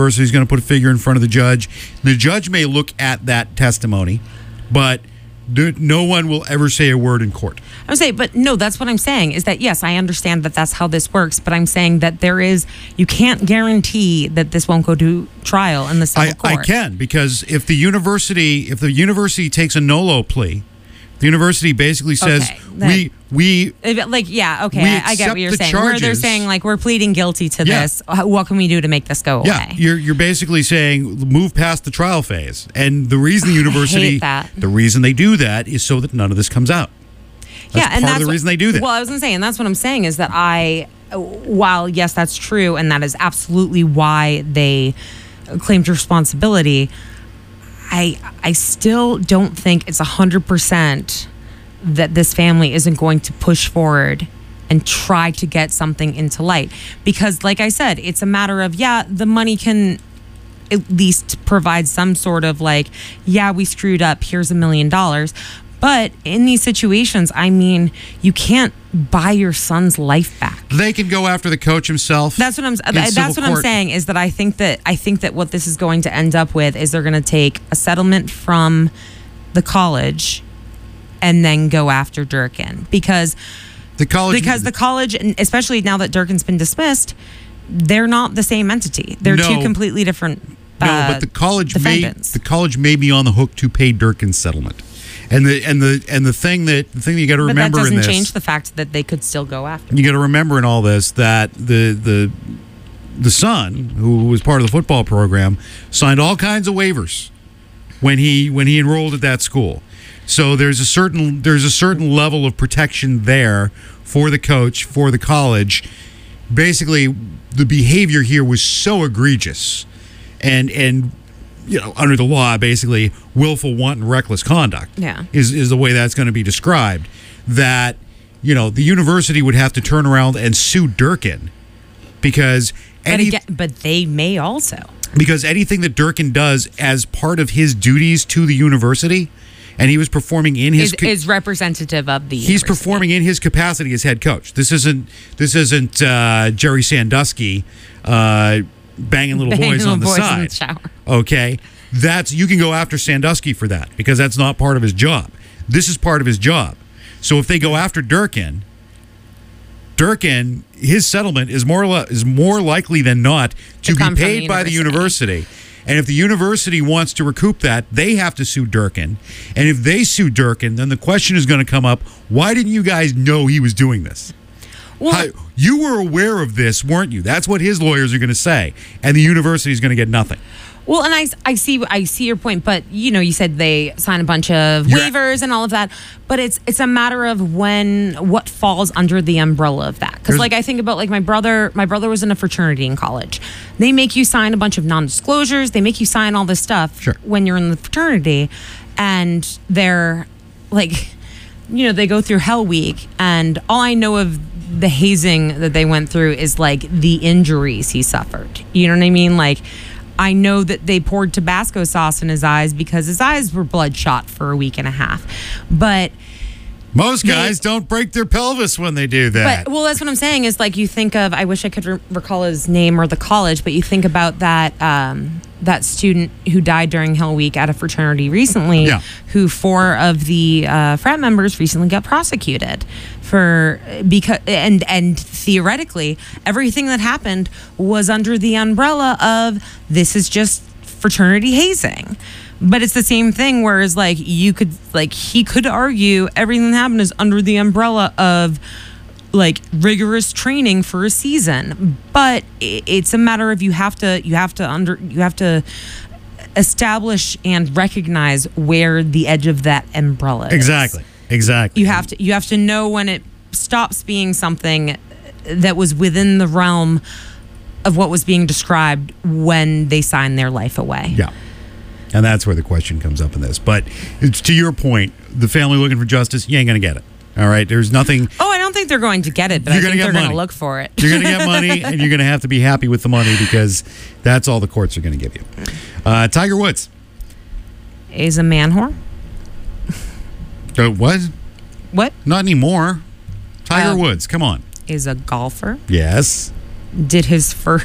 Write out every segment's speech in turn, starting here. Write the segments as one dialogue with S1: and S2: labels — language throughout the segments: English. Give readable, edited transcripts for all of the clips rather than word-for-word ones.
S1: He's going to put a figure in front of the judge. The judge may look at that testimony, but no one will ever say a word in court.
S2: I would say, but no, that's what I'm saying is that, yes, I understand that that's how this works, but I'm saying that you can't guarantee that this won't go to trial in the civil court.
S1: I can, because if the university takes a NOLO plea, the university basically says, I get what you're saying. Where they're saying, like, we're pleading guilty to this. What can we do to make this go away? Yeah, you're basically saying move past the trial phase. And the reason the university, the reason they do that is so that none of this comes out. That's part of the reason they do that.
S2: Well, I was going to say, and that's what I'm saying is that while yes, that's true, and that is absolutely why they claimed responsibility, I still don't think it's 100% that this family isn't going to push forward and try to get something into light. Because like I said, it's a matter of, the money can at least provide some sort of we screwed up, here's $1 million. But in these situations, I mean, you can't buy your son's life back.
S1: They can go after the coach himself.
S2: That's what I'm saying is that I think that what this is going to end up with is they're going to take a settlement from the college and then go after Durkin because the college, especially now that Durkin's been dismissed, they're not the same entity. They're two completely different
S1: but the college
S2: defendants.
S1: The college may be on the hook to pay Durkin's settlement. And the thing that you got to remember in this,
S2: but that doesn't change the fact that they could still go after.
S1: You got to remember in all this that the son, who was part of the football program, signed all kinds of waivers when he enrolled at that school. So there's a certain level of protection there for the coach, for the college. Basically, the behavior here was so egregious, and under the law, basically, willful, wanton, reckless conduct is the way that's going to be described. That, the university would have to turn around and sue Durkin because...
S2: But they may also.
S1: Because anything that Durkin does as part of his duties to the university, and he was performing in his...
S2: is representative of the
S1: He's performing in his capacity as head coach. This isn't Jerry Sandusky... banging little boys on the side.
S2: In the shower.
S1: Okay, you can go after Sandusky for that because that's not part of his job. This is part of his job. So if they go after Durkin, his settlement is more likely than not to be paid by the university. And if the university wants to recoup that, they have to sue Durkin. And if they sue Durkin, then the question is going to come up: why didn't you guys know he was doing this? Well, you were aware of this, weren't you? That's what his lawyers are going to say, and the university is going to get nothing.
S2: Well, and I see your point, but you said they sign a bunch of waivers and all of that, but it's a matter of what falls under the umbrella of that. Because I think about my brother was in a fraternity in college. They make you sign a bunch of non-disclosures. They make you sign all this stuff when you're in the fraternity, and they're they go through Hell Week, and all I know of the hazing that they went through is the injuries he suffered. You know what I mean? I know that they poured Tabasco sauce in his eyes because his eyes were bloodshot for a week and a half. But
S1: most guys don't break their pelvis when they do that.
S2: But that's what I'm saying is you think of, I wish I could recall his name or the college, but you think about that student who died during Hell Week at a fraternity recently, who 4 of the frat members recently got prosecuted and theoretically everything that happened was under the umbrella of this is just fraternity hazing. But it's the same thing, whereas he could argue everything that happened is under the umbrella of rigorous training for a season. But it's a matter of you have to establish and recognize where the edge of that umbrella is.
S1: Exactly.
S2: You have to know when it stops being something that was within the realm of what was being described when they signed their life away.
S1: Yeah. And that's where the question comes up in this. But it's to your point, the family looking for justice, you ain't going to get it. All right? There's nothing...
S2: Oh, I don't think they're going to get it, but I think they're going to look for it.
S1: You're going to get money, and you're going to have to be happy with the money because that's all the courts are going to give you. Tiger Woods.
S2: Is a man whore?
S1: What?
S2: What?
S1: Not anymore. Tiger Woods, come on.
S2: Is a golfer.
S1: Yes.
S2: did his first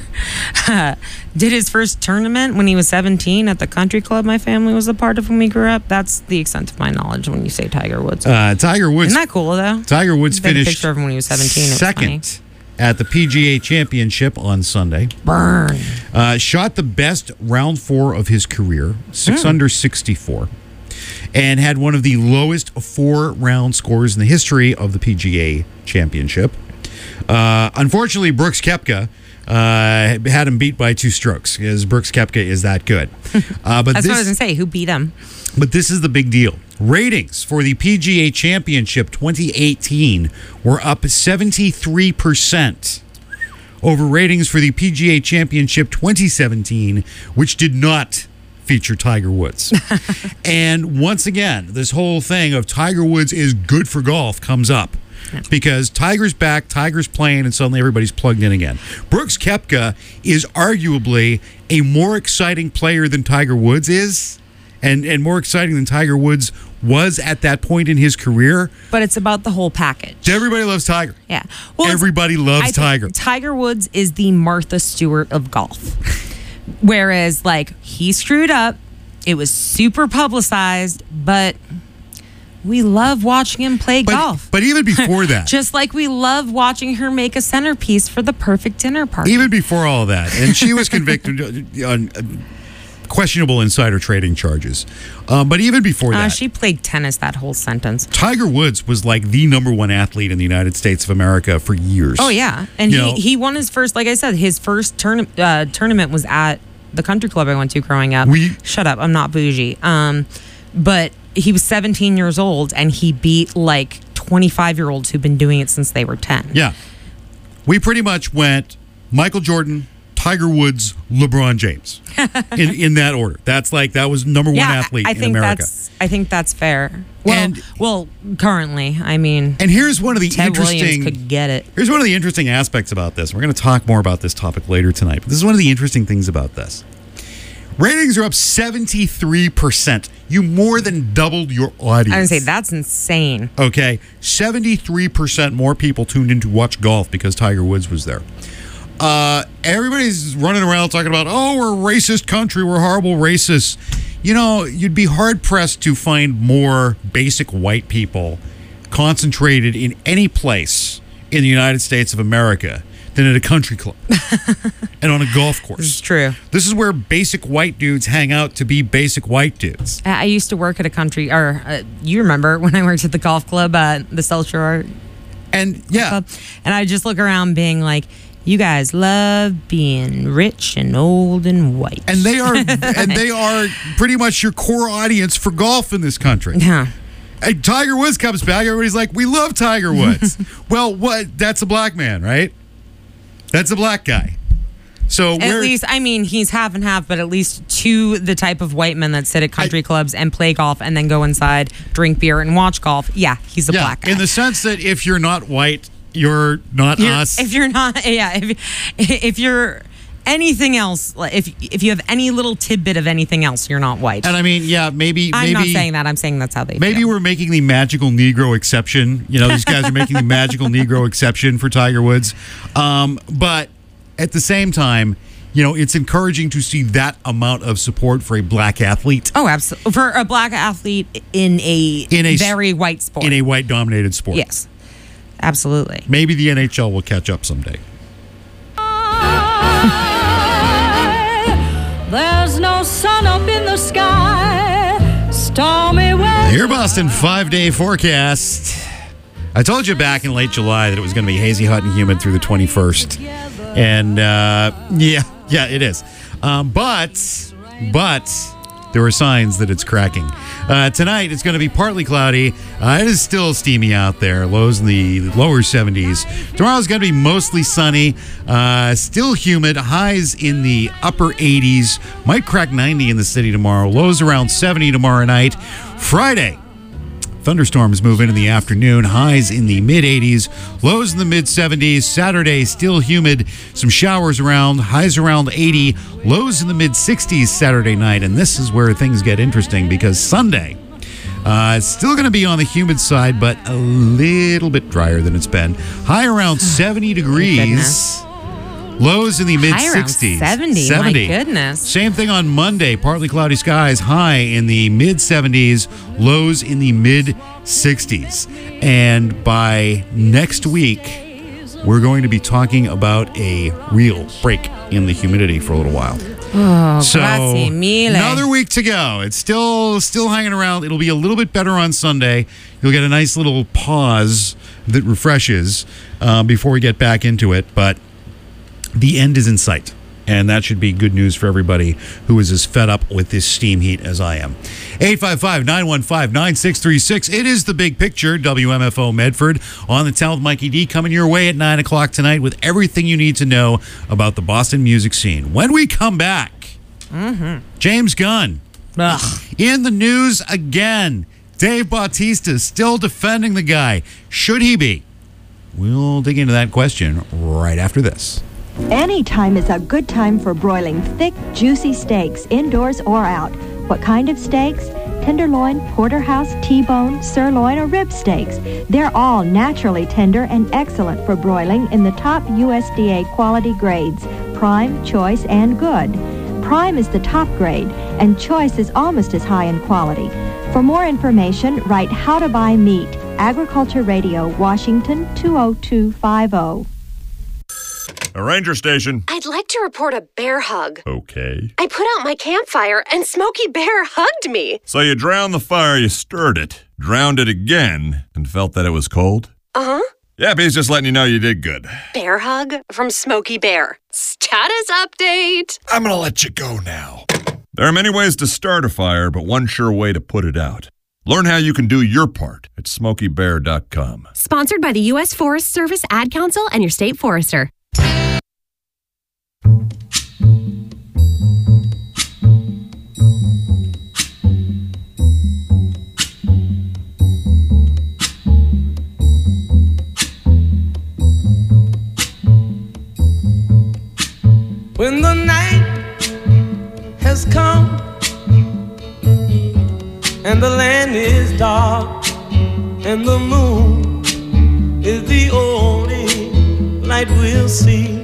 S2: tournament when he was 17 at the country club my family was a part of when we grew up. That's the extent of my knowledge when you say Tiger Woods.
S1: Tiger Woods.
S2: Isn't that cool though?
S1: Tiger Woods finished
S2: a picture of him when he was 17.
S1: second at the PGA Championship on Sunday.
S2: Burn.
S1: Shot the best round 4 of his career, 6 under 64, and had one of the lowest 4-round scores in the history of the PGA Championship. Unfortunately, Brooks Koepka had him beat by 2 strokes, because Brooks Koepka is that good. But
S2: that's what I was going to say. Who beat him?
S1: But this is the big deal. Ratings for the PGA Championship 2018 were up 73% over ratings for the PGA Championship 2017, which did not feature Tiger Woods. And once again, this whole thing of Tiger Woods is good for golf comes up. Because Tiger's back, Tiger's playing, and suddenly everybody's plugged in again. Brooks Koepka is arguably a more exciting player than Tiger Woods is, and more exciting than Tiger Woods was at that point in his career.
S2: But it's about the whole package.
S1: Everybody loves Tiger.
S2: Yeah.
S1: Well, everybody loves Tiger.
S2: Tiger Woods is the Martha Stewart of golf. Whereas, like, he screwed up. It was super publicized, but we love watching him play golf.
S1: But even before that.
S2: Just like we love watching her make a centerpiece for the perfect dinner party.
S1: Even before all that. And she was convicted on questionable insider trading charges. But even before that.
S2: She played tennis that whole sentence.
S1: Tiger Woods was like the #1 athlete in the United States of America for years.
S2: Oh, yeah. And he won his first, like I said, his first tournament was at the country club I went to growing up. Shut up. I'm not bougie. But he was 17 years old, and he beat like 25-year-olds who've been doing it since they were 10.
S1: Yeah. We pretty much went Michael Jordan, Tiger Woods, LeBron James in that order. That was #1 athlete in America.
S2: I think that's fair. Well, currently, I mean,
S1: and here's one of the
S2: Ted Williams could get it.
S1: Here's one of the interesting aspects about this. We're going to talk more about this topic later tonight, but this is one of the interesting things about this. Ratings are up 73%. You more than doubled your audience.
S2: I would say that's insane.
S1: Okay, 73% more people tuned in to watch golf because Tiger Woods was there. Everybody's running around talking about, oh, we're a racist country, we're horrible racists. You know, you'd be hard-pressed to find more basic white people concentrated in any place in the United States of America than at a country club and on a golf course.
S2: This is true.
S1: This is where basic white dudes hang out to be basic white dudes.
S2: I used to work at a country, you remember when I worked at the golf club, the South Shore
S1: and
S2: club, and I just look around being like, you guys love being rich and old and white.
S1: And they are pretty much your core audience for golf in this country.
S2: Yeah.
S1: And Tiger Woods comes back, everybody's like, we love Tiger Woods. Well, what? That's a black man, right? That's a black guy. So
S2: at least, I mean, he's half and half, but at least to the type of white men that sit at country clubs and play golf and then go inside, drink beer, and watch golf. Yeah, he's a black guy.
S1: In the sense that if you're not white, you're not us.
S2: If you're not, if you're anything else, if you have any little tidbit of anything else, you're not white.
S1: And I mean, maybe
S2: I'm not saying that. I'm saying that's how they
S1: maybe
S2: feel.
S1: We're making the magical Negro exception. You know, these guys are making the magical Negro exception for Tiger Woods. But at the same time, you know, it's encouraging to see that amount of support for a black athlete.
S2: Oh, absolutely. For a black athlete in a very white sport.
S1: In a white-dominated sport.
S2: Yes. Absolutely.
S1: Maybe the NHL will catch up someday.
S3: There's no sun up in the sky. Stormy weather.
S1: Your Boston 5-day forecast. I told you back in late July that it was going to be hazy, hot, and humid through the 21st. And yeah, it is. But there are signs that it's cracking. Tonight, it's going to be partly cloudy. It is still steamy out there. Lows in the lower 70s. Tomorrow's going to be mostly sunny. Still humid. Highs in the upper 80s. Might crack 90 in the city tomorrow. Lows around 70 tomorrow night. Friday, thunderstorms move in the afternoon. Highs in the mid-80s. Lows in the mid-70s. Saturday, still humid. Some showers around. Highs around 80. Lows in the mid-60s Saturday night. And this is where things get interesting because Sunday, it's still going to be on the humid side, but a little bit drier than it's been. High around 70 degrees. Lows in the mid
S2: High around
S1: 60s.
S2: 70. My goodness.
S1: Same thing on Monday. Partly cloudy skies, high in the mid 70s, lows in the mid 60s. And by next week, we're going to be talking about a real break in the humidity for a little while.
S2: Oh,
S1: So
S2: grazie mille.
S1: another week to go. It's still hanging around. It'll be a little bit better on Sunday. You'll get a nice little pause that refreshes before we get back into it. But the end is in sight. And that should be good news for everybody who is as fed up with this steam heat as I am. 855-915-9636. It is The Big Picture, WMFO Medford, on the Town with Mikey D, coming your way at 9 o'clock tonight with everything you need to know about the Boston music scene. When we come back, James Gunn in the news again. Dave Bautista still defending the guy. Should he be? We'll dig into that question right after this.
S4: Any time is a good time for broiling thick, juicy steaks, indoors or out. What kind of steaks? Tenderloin, porterhouse, T-bone, sirloin, or rib steaks. They're all naturally tender and excellent for broiling in the top USDA quality grades, Prime, Choice, and Good. Prime is the top grade, and Choice is almost as high in quality. For more information, write How to Buy Meat, Agriculture Radio, Washington 20250.
S5: A ranger station.
S6: I'd like to report a bear hug.
S5: Okay.
S6: I put out my campfire and Smokey Bear hugged me.
S5: So you drowned the fire, you stirred it, drowned it again, and felt that it was cold?
S6: Uh-huh.
S5: Yep, he's just letting you know you did good.
S6: Bear hug from Smokey Bear. Status update.
S5: I'm gonna let you go now. There are many ways to start a fire, but one sure way to put it out. Learn how you can do your part at SmokeyBear.com.
S7: Sponsored by the U.S. Forest Service, Ad Council, and your state forester.
S8: When the night has come and the land is dark and the moon is the only light we'll see.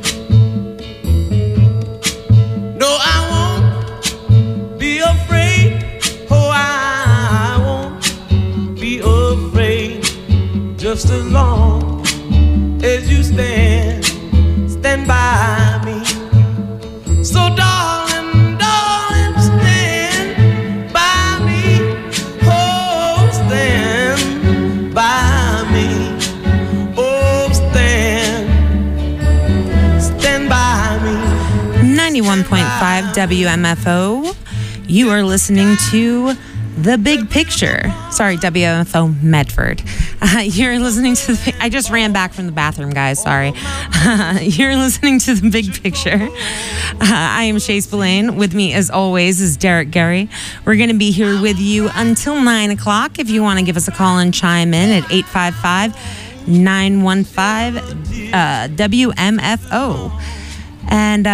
S8: No, I won't be afraid. Oh, I won't be afraid. Just as long as you stand by me. So darling, darling, stand by me. Oh, stand by me. Oh, stand by me.
S2: 91.5 WMFO. You are listening to The Big Picture. Sorry, WMFO Medford. You're listening to I just ran back from the bathroom, guys. Sorry. You're listening to The Big Picture. I am Shay Spillane. With me, as always, is Derek Gary. We're going to be here with you until 9 o'clock. If you want to give us a call and chime in at 855-915 WMFO. And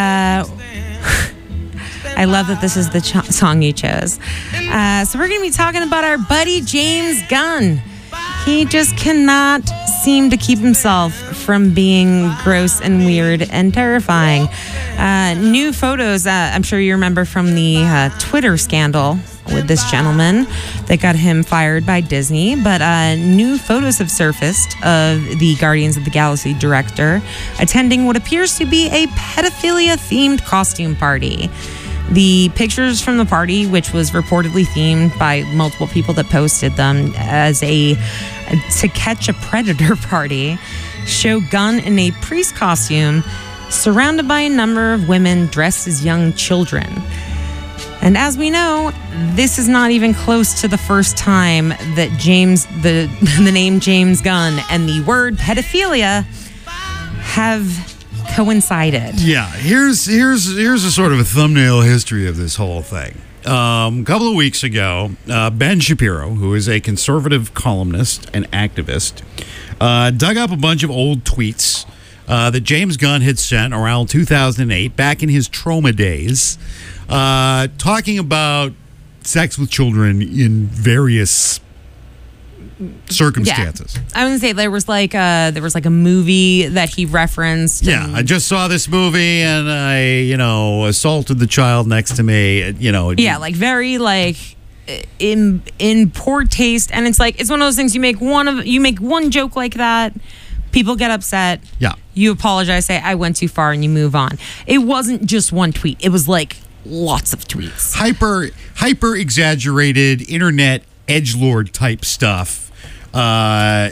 S2: I love that this is the song you chose. So we're going to be talking about our buddy James Gunn. He just cannot seem to keep himself from being gross and weird and terrifying. New photos, I'm sure you remember from the Twitter scandal with this gentleman that got him fired by Disney. But new photos have surfaced of the Guardians of the Galaxy director attending what appears to be a pedophilia-themed costume party. The pictures from the party, which was reportedly themed by multiple people that posted them as a To Catch a Predator party, show Gunn in a priest costume surrounded by a number of women dressed as young children. And as we know, this is not even close to the first time that the name James Gunn and the word pedophilia have coincided.
S1: Yeah, here's a sort of a thumbnail history of this whole thing. A couple of weeks ago, Ben Shapiro, who is a conservative columnist and activist, dug up a bunch of old tweets that James Gunn had sent around 2008, back in his trauma days, talking about sex with children in various circumstances.
S2: Yeah. I was gonna say there was like a movie that he referenced.
S1: Yeah, I just saw this movie and I, assaulted the child next to me.
S2: Yeah, like very like in poor taste, and it's like it's one of those things you make one joke like that, people get upset.
S1: Yeah,
S2: you apologize, say I went too far, and you move on. It wasn't just one tweet; it was like lots of tweets. Hyper exaggerated internet edgelord type stuff. And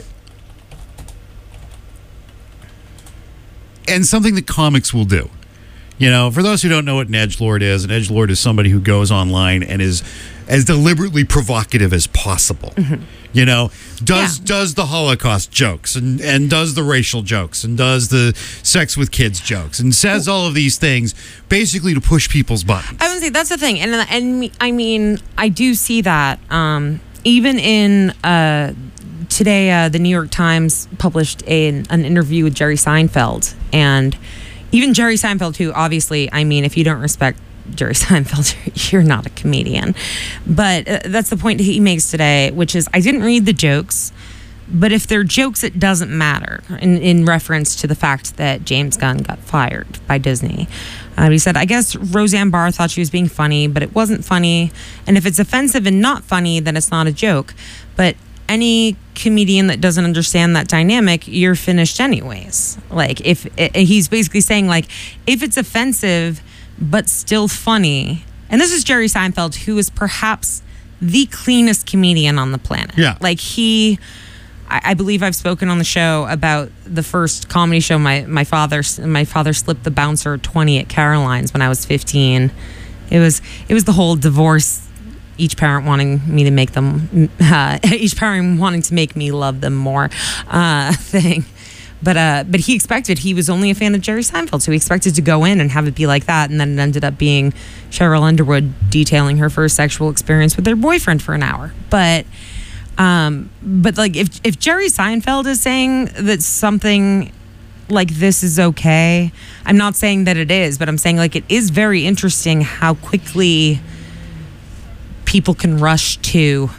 S2: something that comics will do. For those who don't know what an edgelord is somebody who goes online and is as deliberately provocative as possible. Mm-hmm. Does the Holocaust jokes and does the racial jokes and does the sex with kids jokes and says all of these things basically to push people's buttons. I would say that's the thing. And I mean, I do see that. Even in today, the New York Times published an interview with Jerry Seinfeld. And even Jerry Seinfeld, who obviously, I mean, if you don't respect Jerry Seinfeld, you're not a comedian. But that's the point he makes today, which is I didn't read the jokes, but if they're jokes, it doesn't matter, in reference to the fact that James Gunn got fired by Disney. He said, I guess Roseanne Barr thought she was being funny, but it wasn't funny. And if it's offensive and not funny, then it's not a joke. But any comedian that doesn't understand that dynamic, you're finished anyways. Like, he's basically saying, like, if it's offensive but still funny, and this is Jerry Seinfeld, who is perhaps the cleanest comedian on the planet.
S1: Yeah.
S2: Like, I believe I've spoken on the show about the first comedy show my father slipped the bouncer 20 at Caroline's when I was 15. It was the whole divorce, each parent wanting me to make them each parent wanting to make me love them more thing. But he was only a fan of Jerry Seinfeld, so he expected to go in and have it be like that, and then it ended up being Cheryl Underwood detailing her first sexual experience with their boyfriend for an hour. But like if Jerry Seinfeld is saying that something like this is okay, I'm not saying that it is, but I'm saying like it is very interesting how quickly people can rush to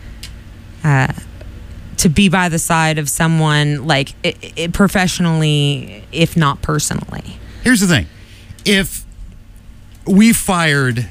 S2: be by the side of someone like it professionally, if not personally.
S1: Here's the thing. If we fired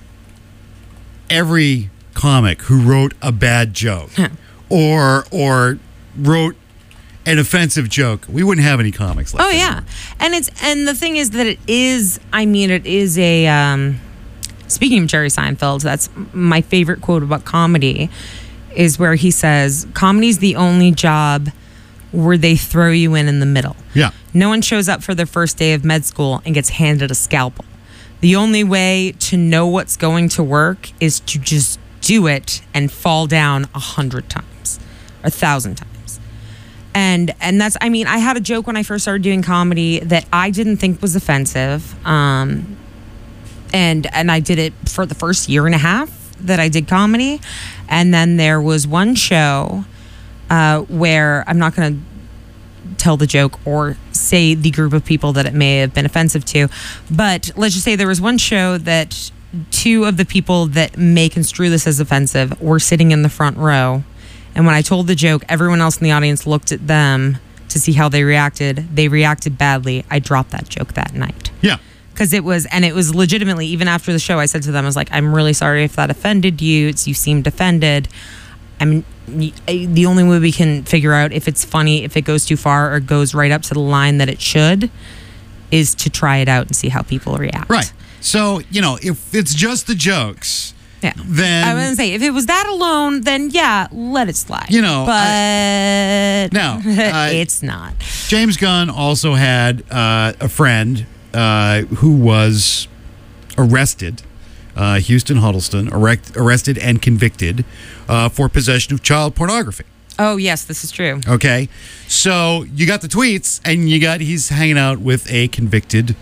S1: every comic who wrote a bad joke or wrote an offensive joke, we wouldn't have any comics left.
S2: Oh yeah. And the thing is that it is a speaking of Jerry Seinfeld, that's my favorite quote about comedy, is where he says, comedy's the only job where they throw you in the middle.
S1: Yeah.
S2: No one shows up for their first day of med school and gets handed a scalpel. The only way to know what's going to work is to just do it and fall down 100 times, 1,000 times. And that's, I mean, I had a joke when I first started doing comedy that I didn't think was offensive. And I did it for the first year and a half that I did comedy. And then there was one show where I'm not going to tell the joke or say the group of people that it may have been offensive to, but let's just say there was one show that two of the people that may construe this as offensive were sitting in the front row. And when I told the joke, everyone else in the audience looked at them to see how they reacted. They reacted badly. I dropped that joke that night.
S1: Yeah.
S2: Because it was legitimately, even after the show, I said to them, I was like, I'm really sorry if that offended you. You seemed offended. I mean, the only way we can figure out if it's funny, if it goes too far or goes right up to the line that it should, is to try it out and see how people react.
S1: Right. So, if it's just the jokes,
S2: yeah,
S1: then
S2: I was going to say, if it was that alone, then yeah, let it slide. But
S1: no,
S2: it's not.
S1: James Gunn also had a friend who was arrested, Houston Huddleston, arrested and convicted for possession of child pornography.
S2: Oh, yes, this is true.
S1: Okay. So you got the tweets, and he's hanging out with a convicted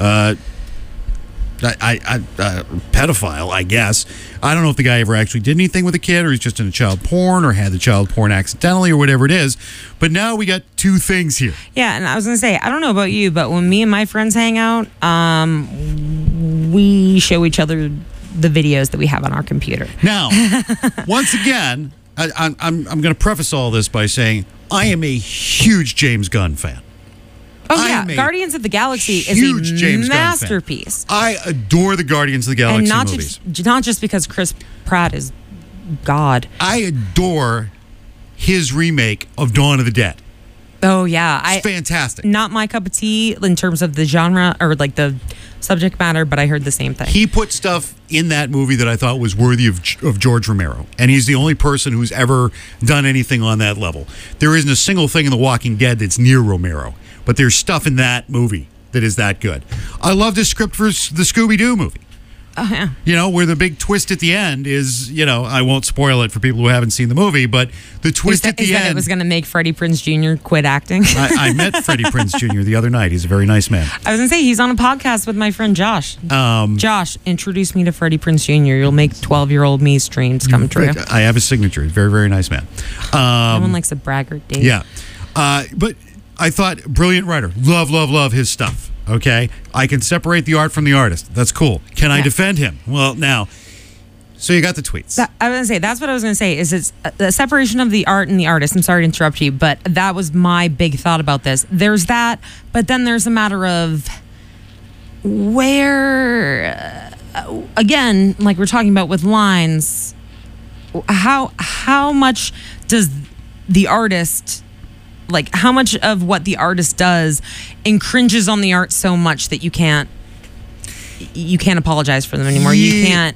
S1: pedophile, I guess. I don't know if the guy ever actually did anything with a kid, or he's just into child porn, or had the child porn accidentally, or whatever it is. But now we got two things here.
S2: Yeah, and I was going to say, I don't know about you, but when me and my friends hang out, we show each other the videos that we have on our computer.
S1: Now, once again, I'm going to preface all this by saying I am a huge James Gunn fan.
S2: Oh, yeah. Guardians of the Galaxy is a
S1: James
S2: masterpiece.
S1: I adore the Guardians of the Galaxy movies.
S2: Not just because Chris Pratt is God.
S1: I adore his remake of Dawn of the Dead.
S2: Oh, yeah.
S1: It's fantastic.
S2: Not my cup of tea in terms of the genre or like the subject matter, but I heard the same thing.
S1: He put stuff in that movie that I thought was worthy of George Romero, and he's the only person who's ever done anything on that level. There isn't a single thing in The Walking Dead that's near Romero, but there's stuff in that movie that is that good. I love the script for the Scooby-Doo movie.
S2: Oh, yeah.
S1: You know, where the big twist at the end is, you know, I won't spoil it for people who haven't seen the movie, but the twist at the end...
S2: that it was going to make Freddie Prinze Jr. quit acting?
S1: I met Freddie Prinze Jr. the other night. He's a very nice man.
S2: I was going to say, he's on a podcast with my friend Josh. Josh, introduce me to Freddie Prinze Jr. You'll make 12-year-old me's dreams come true.
S1: I have his signature. He's a very, very nice man.
S2: Everyone likes a braggart, Dave.
S1: Yeah. But I thought, brilliant writer. Love his stuff. Okay, I can separate the art from the artist. That's cool. Can I defend him? Well, now, so you got the tweets.
S2: I was going to say, that's what I was going to say, is it's the separation of the art and the artist. I'm sorry to interrupt you, but that was my big thought about this. There's that, but then there's a matter of where, again, like we're talking about with lines, how much does the artist... Like, how much of what the artist does infringes on the art so much that you can't apologize for them anymore. You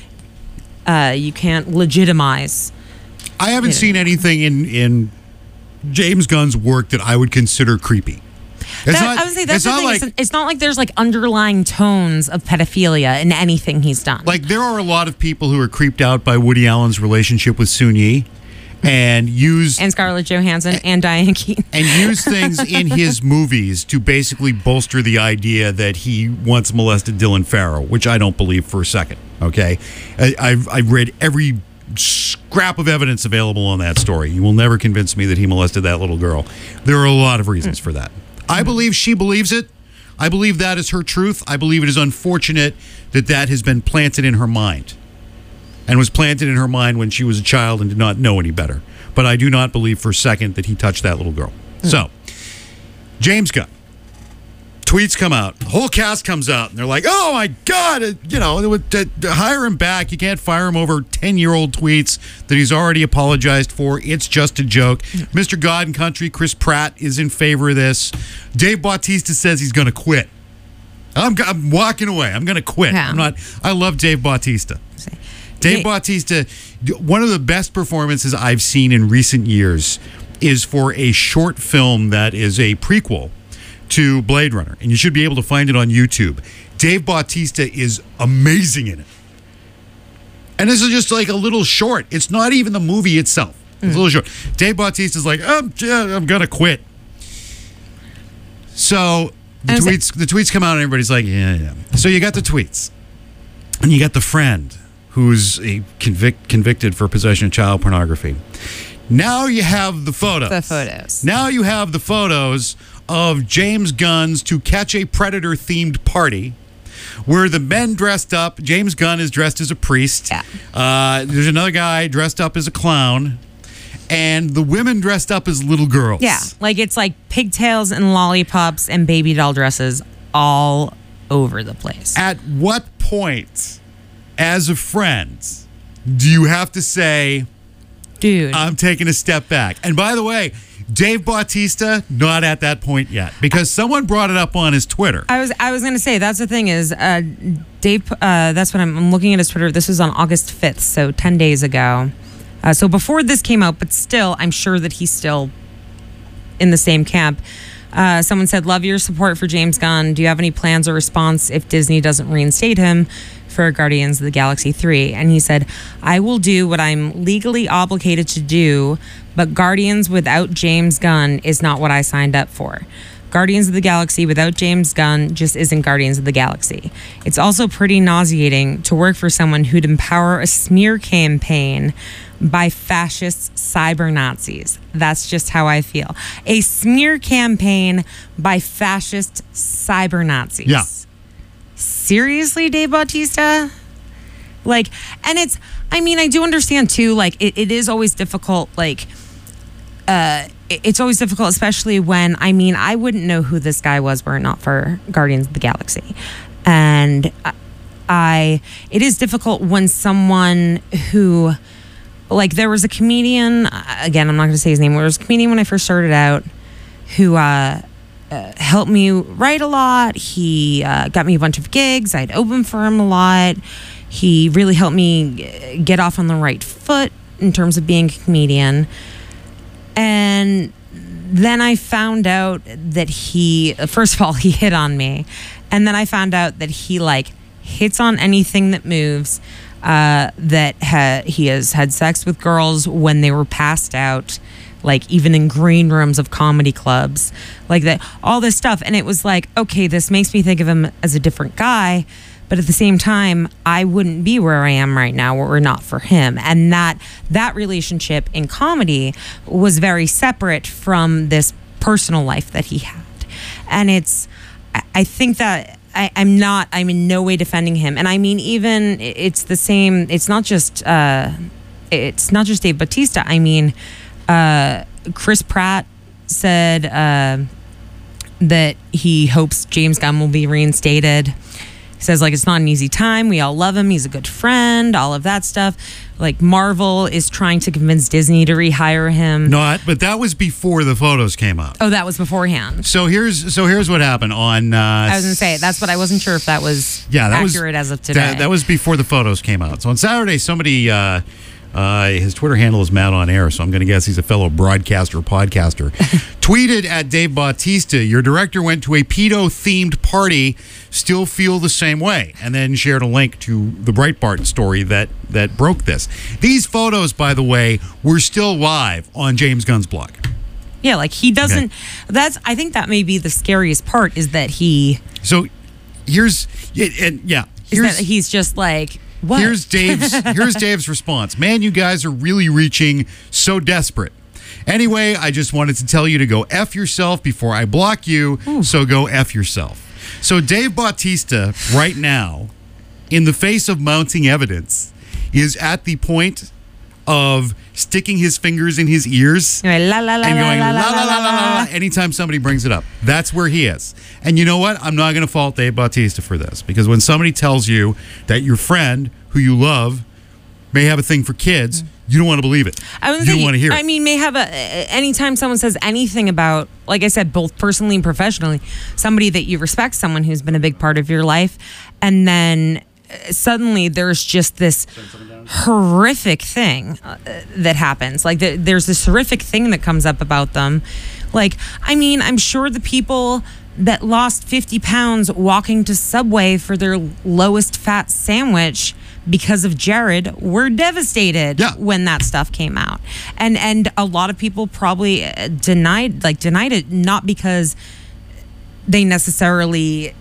S2: can't legitimize.
S1: I haven't seen anything in James Gunn's work that I would consider creepy.
S2: I would say that's the thing. It's not like there's like underlying tones of pedophilia in anything he's done.
S1: Like, there are a lot of people who are creeped out by Woody Allen's relationship with Soon Yi. And
S2: Scarlett Johansson and Diane Keaton.
S1: And use things in his movies to basically bolster the idea that he once molested Dylan Farrow, which I don't believe for a second. Okay, I've read every scrap of evidence available on that story. You will never convince me that he molested that little girl. There are a lot of reasons for that. I believe she believes it. I believe that is her truth. I believe it is unfortunate that that has been planted in her mind. And was planted in her mind when she was a child and did not know any better. But I do not believe for a second that he touched that little girl. So, James Gunn. Tweets come out. The whole cast comes out. And they're like, oh, my God. You know, to hire him back. You can't fire him over 10-year-old tweets that he's already apologized for. It's just a joke. Mr. God and Country, Chris Pratt, is in favor of this. Dave Bautista says he's going to quit. I'm walking away. I'm going to quit. Yeah. I love Dave Bautista. Dave Bautista, one of the best performances I've seen in recent years is for a short film that is a prequel to Blade Runner. And you should be able to find it on YouTube. Dave Bautista is amazing in it. And this is just like a little short. It's not even the movie itself. It's a little short. Dave Bautista's like, I'm going to quit. So the tweets come out and everybody's like, yeah. So you got the tweets. And you got the friend who's convicted for possession of child pornography. Now you have the photos. Now you have the photos of James Gunn's To Catch a Predator-themed party, where the men dressed up. James Gunn is dressed as a priest. Yeah. There's another guy dressed up as a clown. And the women dressed up as little girls.
S2: Yeah, like it's like pigtails and lollipops and baby doll dresses all over the place.
S1: At what point... as a friend, do you have to say, dude, I'm taking a step back? And by the way, Dave Bautista, not at that point yet, because someone brought it up on his Twitter.
S2: I was going to say, that's the thing is, Dave, that's what I'm looking at his Twitter. This was on August 5th, so 10 days ago. So before this came out, but still, I'm sure that he's still in the same camp. Someone said, love your support for James Gunn. Do you have any plans or response if Disney doesn't reinstate him for Guardians of the Galaxy 3? And he said, I will do what I'm legally obligated to do, but Guardians without James Gunn is not what I signed up for. Guardians of the Galaxy without James Gunn just isn't Guardians of the Galaxy. It's also pretty nauseating to work for someone who'd empower a smear campaign by fascist cyber Nazis. That's just how I feel. A smear campaign by fascist cyber Nazis.
S1: Yeah.
S2: Seriously, Dave Bautista? Like, and it's, I mean, I do understand too, like, it is always difficult, like, it's always difficult, especially when, I mean, I wouldn't know who this guy was were it not for Guardians of the Galaxy. And it is difficult when someone who, like, there was a comedian, again, I'm not going to say his name, there was a comedian when I first started out who helped me write a lot. He got me a bunch of gigs. I'd open for him a lot. He really helped me get off on the right foot in terms of being a comedian. And then I found out that first of all, he hit on me. And then I found out that he, like, hits on anything that moves, that he has had sex with girls when they were passed out, like even in green rooms of comedy clubs, like that, all this stuff. And it was like, okay, this makes me think of him as a different guy. But at the same time, I wouldn't be where I am right now were it not for him. And that relationship in comedy was very separate from this personal life that he had. And I think that I'm in no way defending him. And I mean, even it's the same, it's not just Dave Bautista. I mean, Chris Pratt said that he hopes James Gunn will be reinstated. He says, like, it's not an easy time. We all love him. He's a good friend, all of that stuff. Like, Marvel is trying to convince Disney to rehire him.
S1: But that was before the photos came out.
S2: Oh, that was beforehand.
S1: So here's what happened on...
S2: I was going to say, that's what I wasn't sure if that was accurate as of today.
S1: That was before the photos came out. So on Saturday, somebody... his Twitter handle is Matt on Air, so I'm going to guess he's a fellow broadcaster, podcaster. Tweeted at Dave Bautista, your director went to a pedo-themed party, still feel the same way, and then shared a link to the Breitbart story that broke this. These photos, by the way, were still live on James Gunn's blog.
S2: Yeah, like he doesn't... Okay. I think that may be the scariest part, is that he...
S1: So here's...
S2: he's just like... What?
S1: Here's Dave's response. Man, you guys are really reaching so desperate. Anyway, I just wanted to tell you to go F yourself before I block you, so go F yourself. So Dave Bautista, right now, in the face of mounting evidence, is at the point of sticking his fingers in his ears and going la la la la anytime somebody brings it up. That's where he is. And you know what? I'm not going to fault Dave Bautista for this, because when somebody tells you that your friend who you love may have a thing for kids, you don't want to believe it. You don't want to hear it.
S2: I mean, anytime someone says anything about, like I said, both personally and professionally, somebody that you respect, someone who's been a big part of your life, and then suddenly there's just this horrific thing that happens. Like there's this horrific thing that comes up about them. Like, I mean, I'm sure the people that lost 50 pounds walking to Subway for their lowest fat sandwich because of Jared were devastated when that stuff came out. And a lot of people probably denied it, not because they necessarily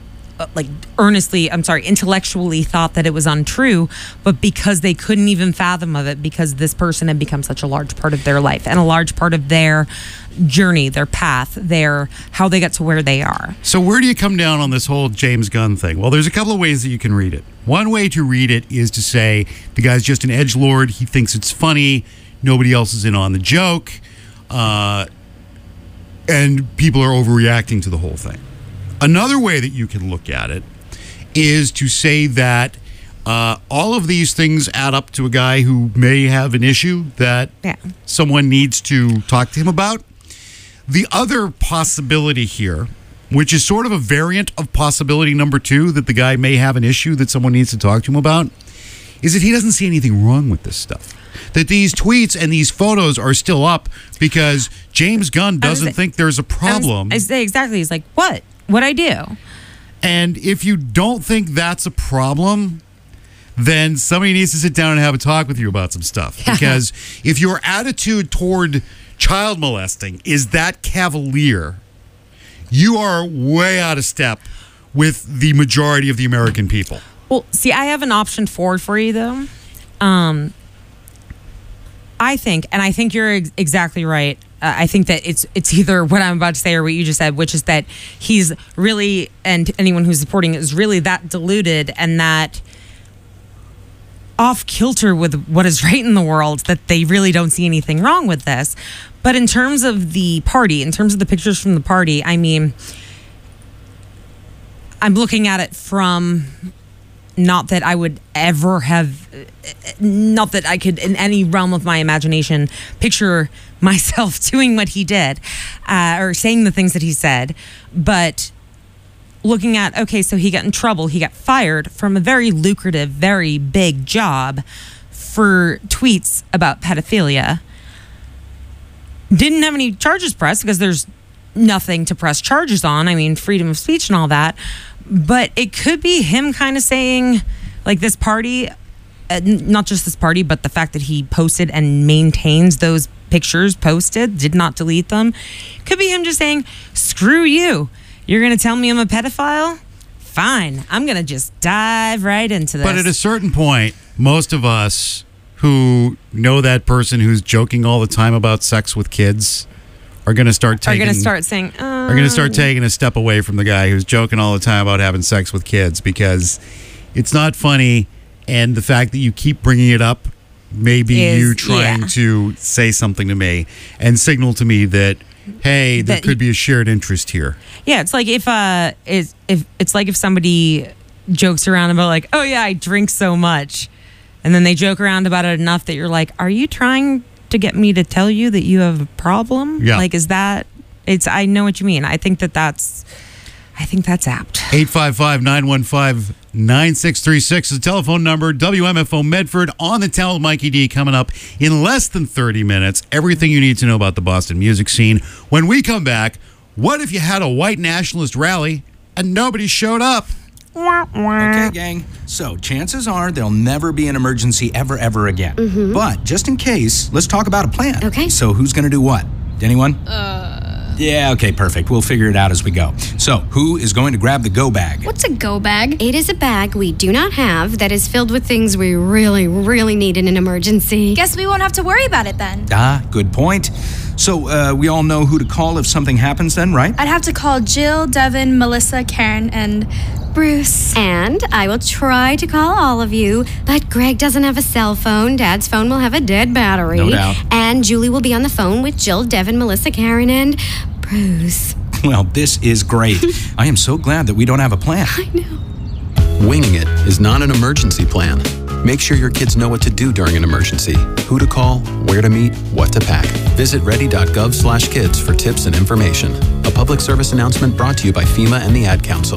S2: intellectually thought that it was untrue, but because they couldn't even fathom of it, because this person had become such a large part of their life and a large part of their journey, their path, how they got to where they are.
S1: So where do you come down on this whole James Gunn thing? Well, there's a couple of ways that you can read it. One way to read it is to say the guy's just an edgelord. He thinks it's funny. Nobody else is in on the joke. And people are overreacting to the whole thing. Another way that you can look at it is to say that all of these things add up to a guy who may have an issue that someone needs to talk to him about. The other possibility here, which is sort of a variant of possibility number 2, that the guy may have an issue that someone needs to talk to him about, is that he doesn't see anything wrong with this stuff. That these tweets and these photos are still up because James Gunn doesn't think there's a problem.
S2: Exactly. He's like, what? What'd I do?
S1: And if you don't think that's a problem, then somebody needs to sit down and have a talk with you about some stuff. Because if your attitude toward child molesting is that cavalier, you are way out of step with the majority of the American people.
S2: Well, see, I have an option forward for you, though. I think you're exactly right. I think that it's either what I'm about to say or what you just said, which is that he's really, and anyone who's supporting it is really that deluded, and that off kilter with what is right in the world that they really don't see anything wrong with this. But in terms of the party, in terms of the pictures from the party, I mean, I'm looking at it from not that I would ever have, not that I could in any realm of my imagination picture myself doing what he did or saying the things that he said, but looking at, okay, so he got in trouble. He got fired from a very lucrative, very big job for tweets about pedophilia. Didn't have any charges pressed because there's nothing to press charges on. I mean, freedom of speech and all that. But it could be him kind of saying, like, this party, not just this party, but the fact that he posted and maintains those pictures posted, did not delete them. Could be him just saying, screw you. You're going to tell me I'm a pedophile? Fine. I'm going to just dive right into this.
S1: But at a certain point, most of us who know that person who's joking all the time about sex with kids are going to start taking...
S2: Are going to start saying...
S1: Are going to start taking a step away from the guy who's joking all the time about having sex with kids, because it's not funny, and the fact that you keep bringing it up may be you trying to say something to me and signal to me that, hey, there could be a shared interest here.
S2: Yeah, it's like if it's like if somebody jokes around about, like, oh yeah, I drink so much, and then they joke around about it enough that you're like, are you trying to get me to tell you that you have a problem?
S1: Yeah.
S2: Like, is that... I know what you mean. I think that's apt.
S1: 855-915-9636 is the telephone number. WMFO Medford on the Town with Mikey D coming up in less than 30 minutes. Everything you need to know about the Boston music scene. When we come back, what if you had a white nationalist rally and nobody showed up?
S9: Okay, gang. So chances are there'll never be an emergency ever again.
S7: Mm-hmm.
S9: But just in case, let's talk about a plan.
S7: Okay.
S9: So who's going to do what? Anyone? Yeah, okay, perfect. We'll figure it out as we go. So, who is going to grab the go bag?
S7: What's a go bag? It is a bag we do not have that is filled with things we really, really need in an emergency.
S10: Guess we won't have to worry about it then.
S9: Good point. So, we all know who to call if something happens then, right?
S10: I'd have to call Jill, Devin, Melissa, Karen, and Bruce.
S7: And I will try to call all of you, but Greg doesn't have a cell phone. Dad's phone will have a dead battery.
S9: No doubt.
S7: And Julie will be on the phone with Jill, Devin, Melissa, Karen, and Bruce.
S9: Well, this is great. I am so glad that we don't have a plan.
S7: I know.
S11: Winging it is not an emergency plan. Make sure your kids know what to do during an emergency, who to call, where to meet, what to pack. Visit ready.gov/kids for tips and information. A public service announcement brought to you by FEMA and the Ad Council.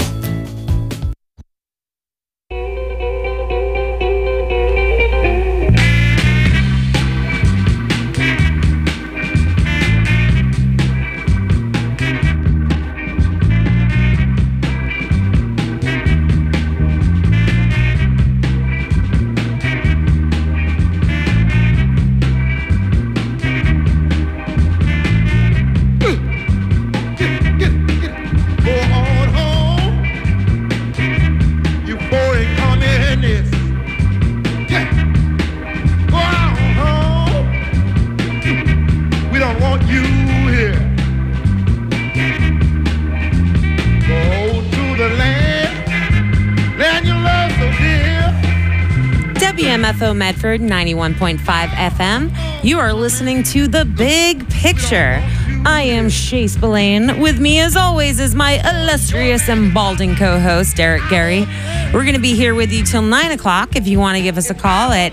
S2: WMFO Medford 91.5 FM. You are listening to The Big Picture. I am Shay Spillane. With me, as always, is my illustrious and balding co-host, Derek Gary. We're going to be here with you till 9 o'clock. If you want to give us a call at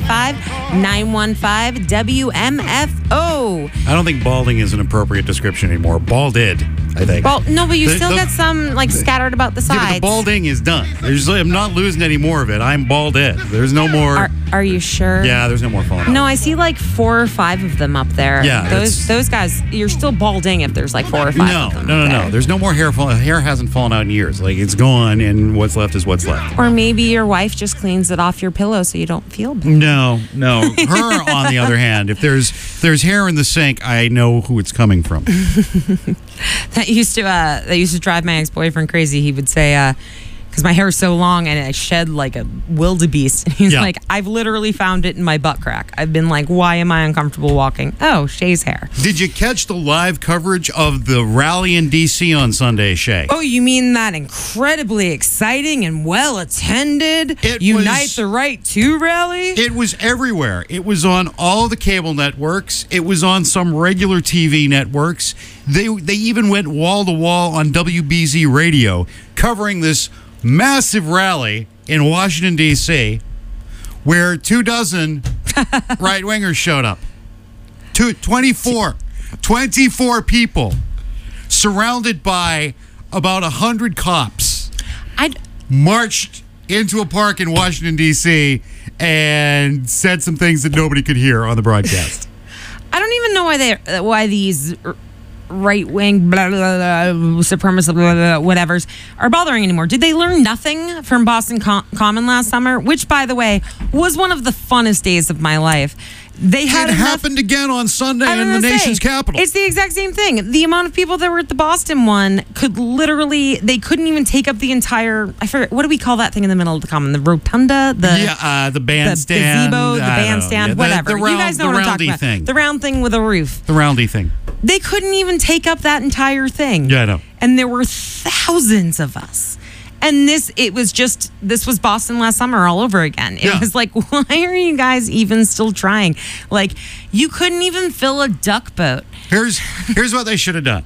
S2: 855-915-WMFO.
S1: I don't think balding is an appropriate description anymore. Balded, I think.
S2: No, but you still got some scattered about the sides.
S1: Yeah, but the balding is done. I'm not losing any more of it. I'm balded. There's no more.
S2: Are you sure?
S1: Yeah, there's no more falling out.
S2: No, I see 4 or 5 of them up there.
S1: Yeah,
S2: those guys. You're still balding if there's 4 or 5 of them.
S1: No. There's no more hair. Hair hasn't fallen out in years. It's gone, and what's left is what's left.
S2: Or maybe your wife just cleans it off your pillow so you don't feel bad.
S1: No. Her, on the other hand, if there's hair in the sink, I know who it's coming from.
S2: That used to drive my ex-boyfriend crazy. He would say, because my hair is so long and I shed like a wildebeest. And he's
S1: Yeah.
S2: like, I've literally found it in my butt crack. I've been like, why am I uncomfortable walking? Oh, Shay's hair.
S1: Did you catch the live coverage of the rally in D.C. on Sunday, Shay?
S2: Oh, you mean that incredibly exciting and well-attended Unite the Right to rally?
S1: It was everywhere. It was on all the cable networks. It was on some regular TV networks. They even went wall-to-wall on WBZ radio covering this massive rally in Washington, D.C., where 24 right-wingers showed up. 24 people surrounded by about 100 cops marched into a park in Washington, D.C. and said some things that nobody could hear on the broadcast.
S2: I don't even know why these right-wing blah, blah, blah, supremacist blah, blah, whatevers are bothering anymore. Did they learn nothing from Boston Common last summer? Which, by the way, was one of the funnest days of my life. It
S1: happened again on Sunday in the nation's capital.
S2: It's the exact same thing. The amount of people that were at the Boston one they couldn't even take up the entire, I forget, what do we call that thing in the middle of the Common? The rotunda?
S1: The bandstand.
S2: The gazebo, the bandstand, whatever.
S1: The round,
S2: you guys know what I'm talking about.
S1: thing.
S2: The round thing with a roof.
S1: The roundy thing.
S2: They couldn't even take up that entire thing.
S1: Yeah, I know.
S2: And there were thousands of us. And this was Boston last summer all over again. It was like, why are you guys even still trying? Like, you couldn't even fill a duck boat.
S1: Here's what they should have done.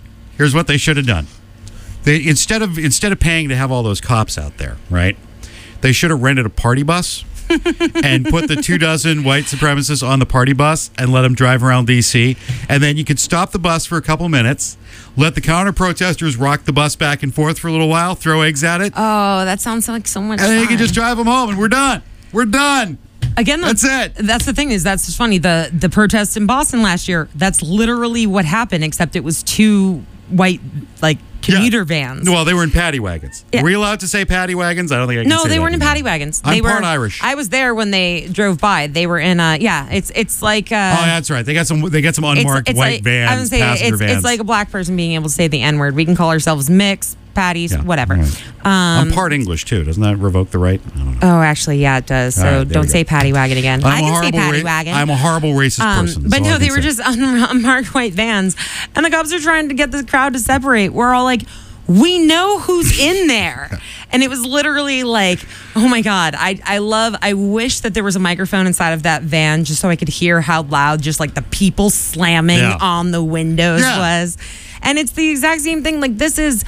S1: They instead of paying to have all those cops out there, right? They should have rented a party bus and put the 24 white supremacists on the party bus and let them drive around D.C. And then you could stop the bus for a couple minutes, let the counter-protesters rock the bus back and forth for a little while, throw eggs at it.
S2: Oh, that sounds like so much fun.
S1: And then you can just drive them home and we're done. We're done.
S2: Again,
S1: that's it.
S2: That's the thing that's just funny. The protests in Boston last year, that's literally what happened, except it was two white, commuter vans.
S1: Well, they were in paddy wagons.
S2: Yeah.
S1: Were we allowed to say paddy wagons? I don't think I can say
S2: No, they
S1: that
S2: weren't in
S1: anymore.
S2: paddy wagons.
S1: I'm part Irish.
S2: I was there when they drove by. They were in it's like
S1: oh, that's right. They got some unmarked white vans,
S2: I was gonna say,
S1: passenger vans.
S2: it's like a black person being able to say the N-word. We can call ourselves mixed, patties, whatever.
S1: Right. I'm part English too. Doesn't that revoke the right? I don't know.
S2: Oh, actually, yeah, it does. So
S1: right,
S2: don't say paddy wagon again. I can say paddy wagon.
S1: I'm a horrible racist person.
S2: But no,
S1: they
S2: were just unmarked white vans. And the cops are trying to get the crowd to separate. We're all like, we know who's in there. And it was literally like, oh my God, I wish that there was a microphone inside of that van just so I could hear how loud just like the people slamming on the windows was. And it's the exact same thing. Like this is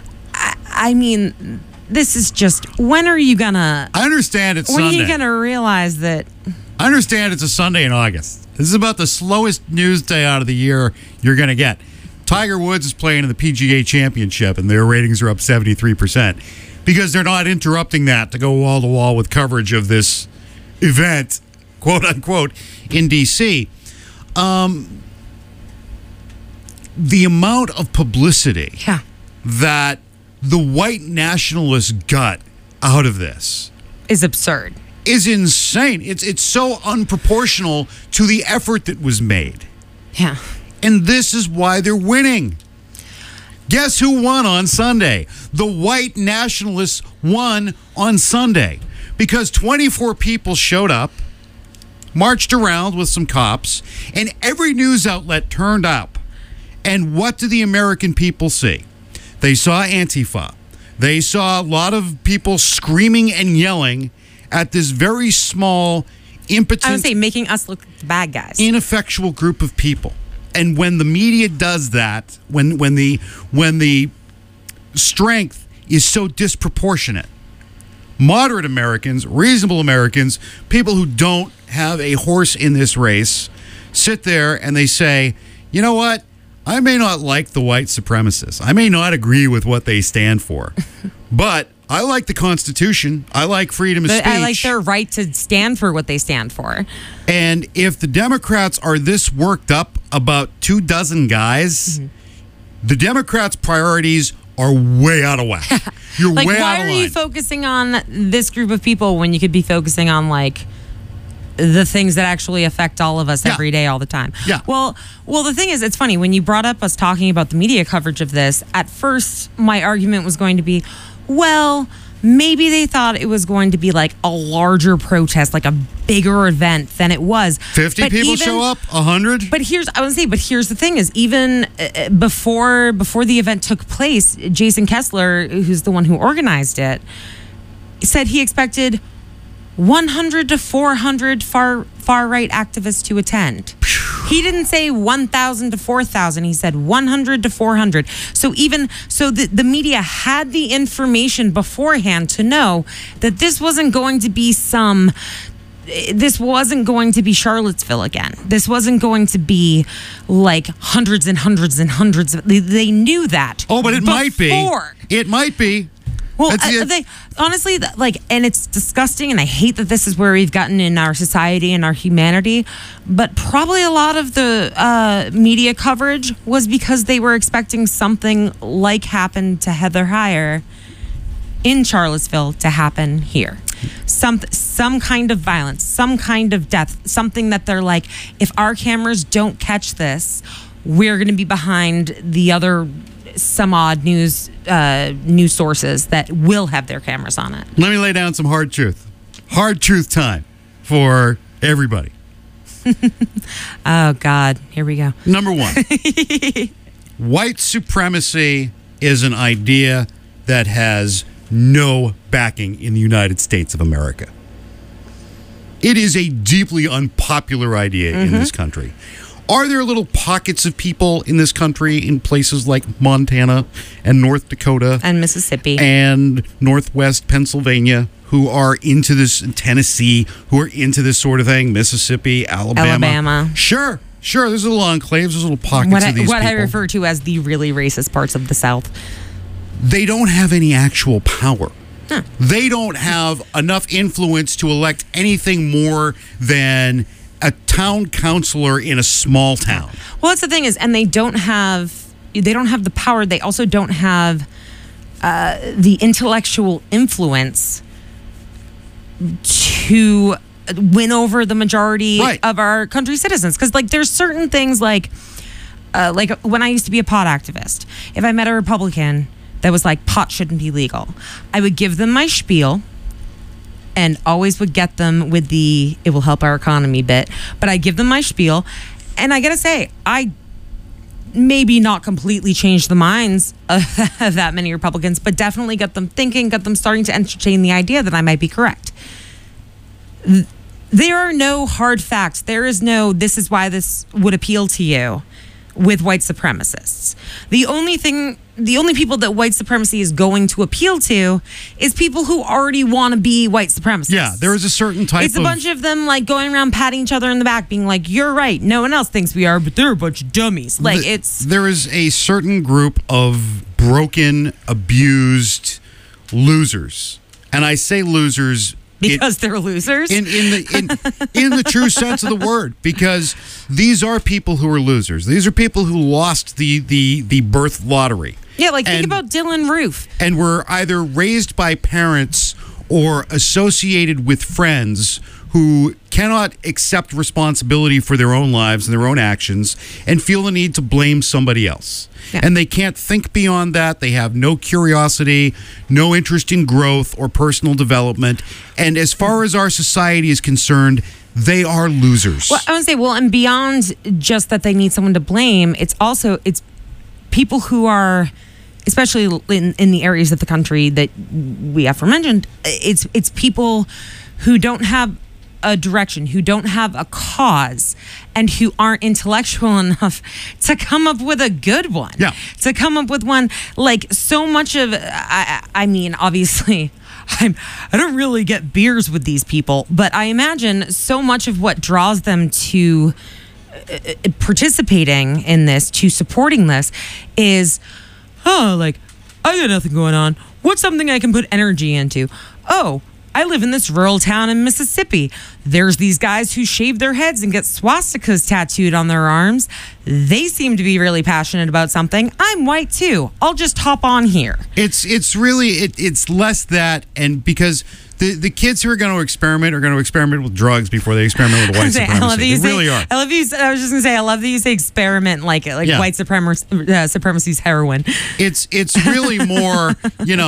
S2: just, when are you gonna...
S1: I understand it's
S2: When
S1: Sunday.
S2: are you gonna realize that...
S1: I understand it's a Sunday in August. This is about the slowest news day out of the year you're going to get. Tiger Woods is playing in the PGA Championship, and their ratings are up 73% because they're not interrupting that to go wall-to-wall with coverage of this event, quote-unquote, in D.C. The amount of publicity that the white nationalists got out of this
S2: is absurd.
S1: Is insane. It's so unproportional to the effort that was made.
S2: Yeah.
S1: And this is why they're winning. Guess who won on Sunday? The white nationalists won on Sunday because 24 people showed up, marched around with some cops, and every news outlet turned up. And what do the American people see? They saw Antifa. They saw a lot of people screaming and yelling at this very small, impotent...
S2: I would say making us look like the bad guys.
S1: Ineffectual group of people. And when the media does that, when the strength is so disproportionate, moderate Americans, reasonable Americans, people who don't have a horse in this race, sit there and they say, you know what? I may not like the white supremacists. I may not agree with what they stand for, but I like the Constitution. I like freedom of speech.
S2: I like their right to stand for what they stand for.
S1: And if the Democrats are this worked up about 24 guys, the Democrats' priorities are way out of whack. You're
S2: like,
S1: way out
S2: why
S1: of
S2: are
S1: line.
S2: you focusing on this group of people when you could be focusing on like the things that actually affect all of us every day, all the time?
S1: Yeah.
S2: Well, the thing is, it's funny when you brought up us talking about the media coverage of this. At first, my argument was going to be, well, maybe they thought it was going to be like a larger protest, like a bigger event than it was.
S1: 50 people show up, 100.
S2: But here's the thing: is even before the event took place, Jason Kessler, who's the one who organized it, said he expected 100 to 400 far right activists to attend. He didn't say 1,000 to 4,000. He said 100 to 400. So the media had the information beforehand to know that this wasn't going to be Charlottesville again. This wasn't going to be like hundreds and hundreds and hundreds. They knew that.
S1: Oh, but it might be. It might be.
S2: Well, they honestly, and it's disgusting, and I hate that this is where we've gotten in our society and our humanity, but probably a lot of the media coverage was because they were expecting something like happened to Heather Heyer in Charlottesville to happen here. Some kind of violence, some kind of death, something that they're like, if our cameras don't catch this, we're going to be behind the other some odd news sources that will have their cameras on it.
S1: Let me lay down some hard truth. Hard truth time for everybody.
S2: Oh, God. Here we go.
S1: Number one, white supremacy is an idea that has no backing in the United States of America. It is a deeply unpopular idea in this country. Are there little pockets of people in this country in places like Montana and North Dakota
S2: and Mississippi
S1: and Northwest Pennsylvania who are into this, Tennessee, who are into this sort of thing, Mississippi, Alabama? Sure. There's little enclaves, there's little pockets of these people.
S2: What I refer to as the really racist parts of the South.
S1: They don't have any actual power. Huh. They don't have enough influence to elect anything more than a town councilor in a small town.
S2: Well, that's the thing is, and they don't have the power. They also don't have the intellectual influence to win over the majority of our country's citizens. Because there's certain things like when I used to be a pot activist, if I met a Republican that was like, pot shouldn't be legal, I would give them my spiel and always would get them with the it will help our economy bit. But I give them my spiel, and I gotta say, I maybe not completely changed the minds of that many Republicans, but definitely got them thinking, got them starting to entertain the idea that I might be correct. There are no hard facts. There is no, this is why this would appeal to you with white supremacists. The only people that white supremacy is going to appeal to is people who already want to be white supremacists.
S1: Yeah, there is a certain type of...
S2: It's a bunch of them going around patting each other in the back, being like, you're right, no one else thinks we are, but they're a bunch of dummies.
S1: There is a certain group of broken, abused losers. And I say losers...
S2: Because they're losers?
S1: In the true sense of the word. Because these are people who are losers. These are people who lost the birth lottery.
S2: Yeah, think about Dylan Roof.
S1: And were either raised by parents or associated with friends who cannot accept responsibility for their own lives and their own actions and feel the need to blame somebody else. Yeah. And they can't think beyond that. They have no curiosity, no interest in growth or personal development. And as far as our society is concerned, they are losers.
S2: Well, I would say, and beyond just that they need someone to blame, it's people who are, especially in the areas of the country that we aforementioned, it's people who don't have a direction, who don't have a cause, and who aren't intellectual enough to come up with a good one.
S1: Yeah.
S2: To come up with one, so much of, I mean, obviously, I don't really get beers with these people, but I imagine so much of what draws them to participating in this, to supporting this, is, I got nothing going on. What's something I can put energy into? I live in this rural town in Mississippi. There's these guys who shave their heads and get swastikas tattooed on their arms. They seem to be really passionate about something. I'm white too. I'll just hop on here.
S1: It's really it's less that, and because the kids who are going to experiment with drugs before they experiment with white supremacy. They really are.
S2: I love you. I was just going to say, I love that you say experiment like white supremacy's heroin.
S1: It's really more,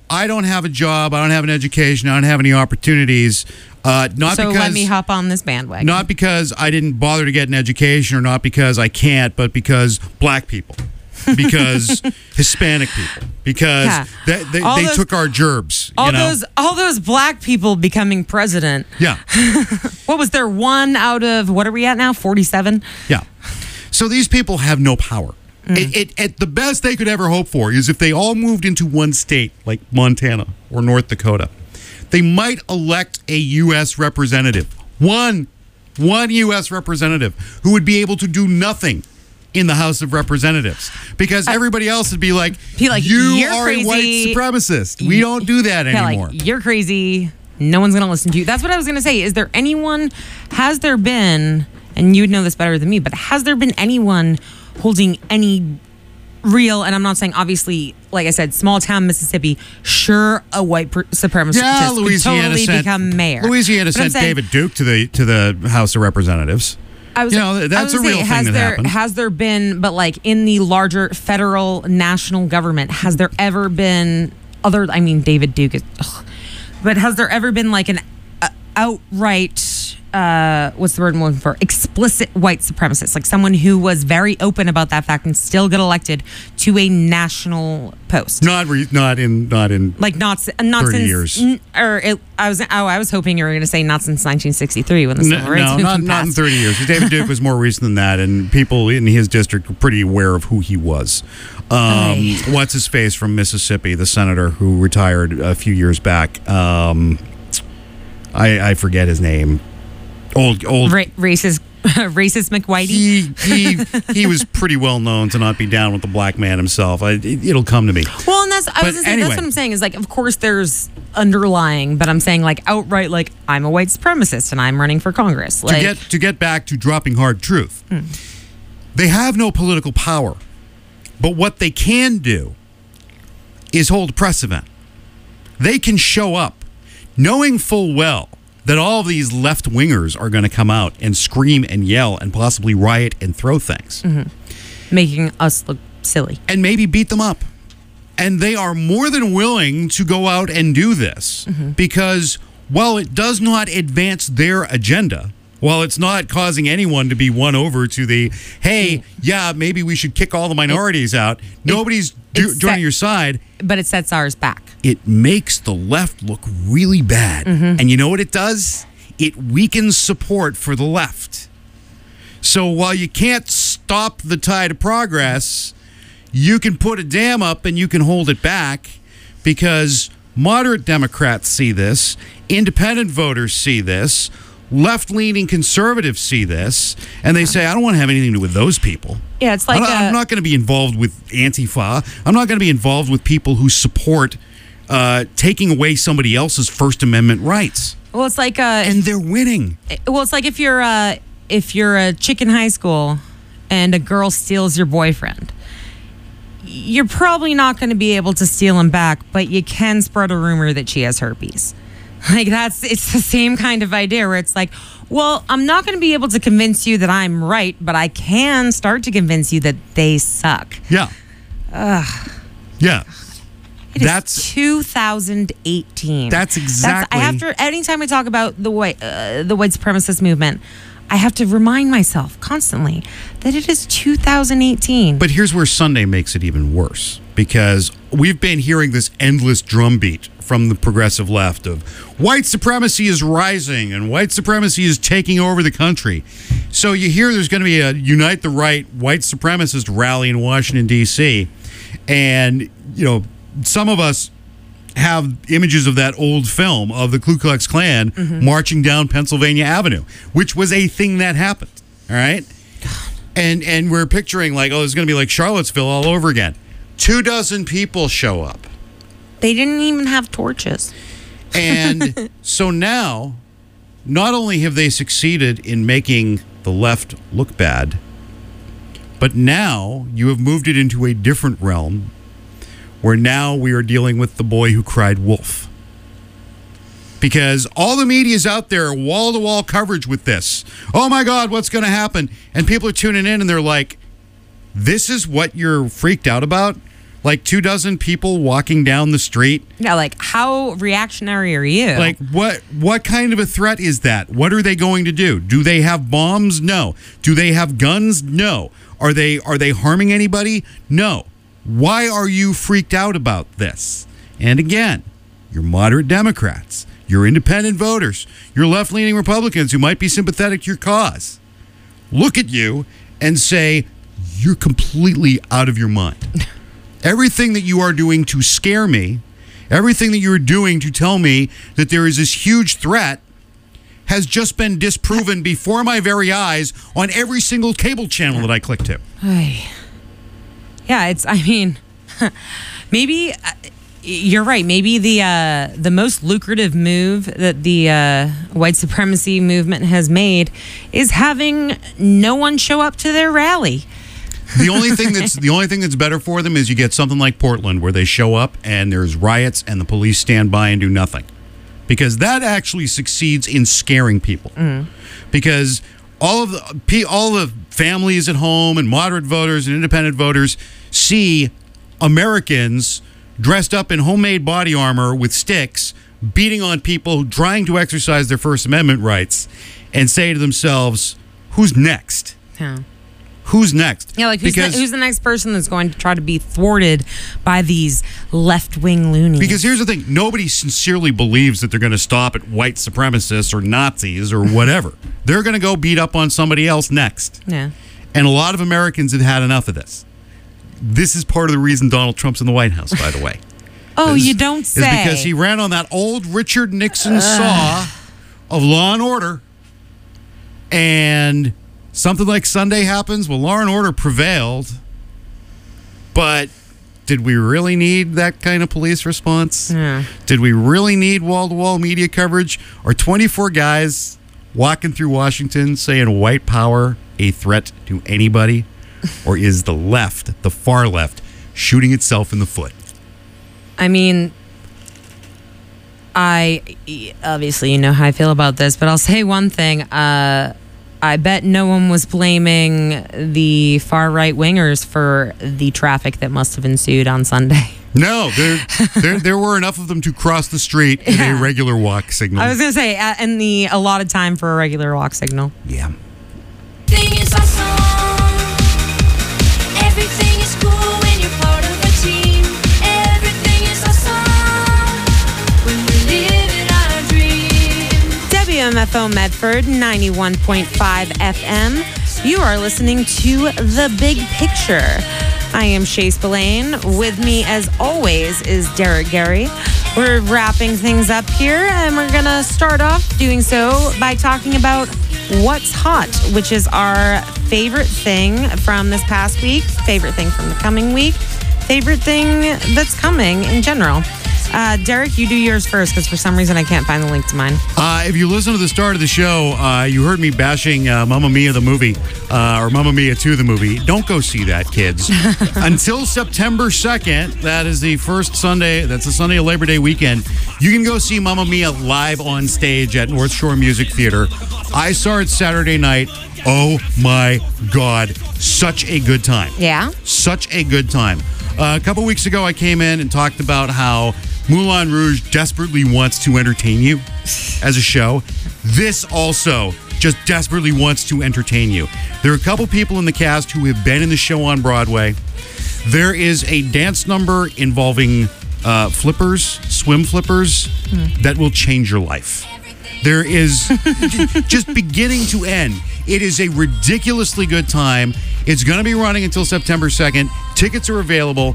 S1: I don't have a job, I don't have an education, I don't have any opportunities.
S2: So let me hop on this bandwagon.
S1: Not because I didn't bother to get an education, or not because I can't, but because black people, because Hispanic people, because they took our gerbs.
S2: All those black people becoming president.
S1: Yeah.
S2: What was there, 1 out of, what are we at now, 47?
S1: Yeah. So these people have no power. At the best they could ever hope for is if they all moved into one state, like Montana or North Dakota, they might elect a U.S. representative. One U.S. representative who would be able to do nothing in the House of Representatives, because everybody else would be like, you are
S2: crazy.
S1: a white supremacist. We don't do that anymore.
S2: Like, you're crazy. No one's going to listen to you. That's what I was going to say. Has there been, and you'd know this better than me, but has there been anyone holding any real, and I'm not saying obviously, like I said, small town Mississippi, sure, a white supremacist could totally become mayor.
S1: Louisiana sent David Duke to the House of Representatives. That's a real thing that happened.
S2: Has there been, but like in the larger federal national government, has there ever been David Duke is, but has there ever been like an outright, what's the word I'm looking for? Explicit white supremacist, like someone who was very open about that fact and still get elected to a national post.
S1: Not in
S2: like not
S1: 30
S2: since
S1: years.
S2: I was hoping you were going to say not since 1963 when the civil rights movement
S1: not in 30 years. David Duke was more recent than that, and people in his district were pretty aware of who he was. What's his face from Mississippi, the senator who retired a few years back? I forget his name. Old
S2: racist McWhitey.
S1: He was pretty well known to not be down with the black man himself. It'll come to me.
S2: Well, and that's what I'm saying is, like, of course there's underlying, but I'm saying like outright, like, I'm a white supremacist and I'm running for Congress. Like,
S1: to get back to dropping hard truth, they have no political power, but what they can do is hold a press event. They can show up knowing full well that all of these left-wingers are going to come out and scream and yell and possibly riot and throw things.
S2: Making us look silly.
S1: And maybe beat them up. And they are more than willing to go out and do this because while it does not advance their agenda, while it's not causing anyone to be won over to the, hey, yeah, maybe we should kick all the minorities out, nobody's joining your side.
S2: But it sets ours back.
S1: It makes the left look really bad. And you know what it does? It weakens support for the left. So while you can't stop the tide of progress, you can put a dam up and you can hold it back, because moderate Democrats see this, independent voters see this, left-leaning conservatives see this, and they say, I don't want to have anything to do with those people.
S2: Yeah, it's like
S1: I'm not going to be involved with Antifa. I'm not going to be involved with people who support taking away somebody else's First Amendment rights.
S2: Well, it's like
S1: and they're winning.
S2: Well, it's like if you're a chick in high school and a girl steals your boyfriend, you're probably not going to be able to steal him back, but you can spread a rumor that she has herpes. Like, it's the same kind of idea where it's like, well, I'm not going to be able to convince you that I'm right, but I can start to convince you that they suck.
S1: Yeah. Yeah.
S2: That's 2018.
S1: That's exactly.
S2: Anytime I talk about the white supremacist movement, I have to remind myself constantly that it is 2018.
S1: But here's where Sunday makes it even worse, because we've been hearing this endless drumbeat from the progressive left of white supremacy is rising and white supremacy is taking over the country. So you hear there's going to be a Unite the Right white supremacist rally in Washington, D.C. And, some of us have images of that old film of the Ku Klux Klan marching down Pennsylvania Avenue, which was a thing that happened. All right. And we're picturing like, it's going to be like Charlottesville all over again. 24 people show up.
S2: They didn't even have torches.
S1: And so now, not only have they succeeded in making the left look bad, but now you have moved it into a different realm where now we are dealing with the boy who cried wolf. Because all the media is out there, wall-to-wall coverage with this. Oh my God, what's going to happen? And people are tuning in and they're like, this is what you're freaked out about? Like 24 people walking down the street.
S2: Yeah, like how reactionary are you?
S1: Like what kind of a threat is that? What are they going to do? Do they have bombs? No. Do they have guns? No. Are they harming anybody? No. Why are you freaked out about this? And again, you're moderate Democrats, you're independent voters, you're left-leaning Republicans who might be sympathetic to your cause. Look at you and say, you're completely out of your mind. Everything that you are doing to scare me, everything that you're doing to tell me that there is this huge threat has just been disproven before my very eyes on every single cable channel that I click to.
S2: Yeah, maybe you're right. Maybe the most lucrative move that the white supremacy movement has made is having no one show up to their rally.
S1: The only thing that's better for them is you get something like Portland where they show up and there's riots and the police stand by and do nothing. Because that actually succeeds in scaring people. Because all the families at home and moderate voters and independent voters see Americans dressed up in homemade body armor with sticks beating on people trying to exercise their First Amendment rights and say to themselves, who's next?
S2: Yeah.
S1: Who's next?
S2: Yeah, like who's the next person that's going to try to be thwarted by these left-wing loonies?
S1: Because here's the thing. Nobody sincerely believes that they're going to stop at white supremacists or Nazis or whatever. They're going to go beat up on somebody else next.
S2: Yeah.
S1: And a lot of Americans have had enough of this. This is part of the reason Donald Trump's in the White House, by the way.
S2: You don't say.
S1: Is because he ran on that old Richard Nixon saw of law and order, and something like Sunday happens. Well, law and order prevailed, but did we really need that kind of police response?
S2: Yeah.
S1: Did we really need wall-to-wall media coverage? Are 24 guys walking through Washington saying white power a threat to anybody? Or is the left, the far left, shooting itself in the foot?
S2: I mean, obviously you know how I feel about this, but I'll say one thing. I bet no one was blaming the far right wingers for the traffic that must have ensued on Sunday.
S1: No, there were enough of them to cross the street in a regular walk signal.
S2: I was going to say, in the allotted time for a regular walk signal.
S1: Yeah.
S3: Everything is awesome. Everything is cool when you're part of a team. Everything is awesome when we live in our dream.
S2: WMFO Medford 91.5 FM. You are listening to The Big Picture. I am Shay Spillane. With me, as always, is Derek Gary. We're wrapping things up here, and we're going to start off doing so by talking about What's Hot, which is our favorite thing from this past week, favorite thing from the coming week, favorite thing that's coming in general. Derek, you do yours first, because for some reason I can't find the link to mine.
S1: If you listen to the start of the show, you heard me bashing Mamma Mia the movie, or Mamma Mia 2 the movie. Don't go see that, kids. Until September 2nd, that is the first Sunday, that's the Sunday of Labor Day weekend, you can go see Mamma Mia live on stage at North Shore Music Theater. I saw it Saturday night. Oh my God, such a good time.
S2: Yeah?
S1: Such a good time. A couple weeks ago, I came in and talked about how Moulin Rouge desperately wants to entertain you as a show. This also just desperately wants to entertain you. There are a couple people in the cast who have been in the show on Broadway. There is a dance number involving flippers, swim flippers, that will change your life. There is just beginning to end. It is a ridiculously good time. It's going to be running until September 2nd. Tickets are available.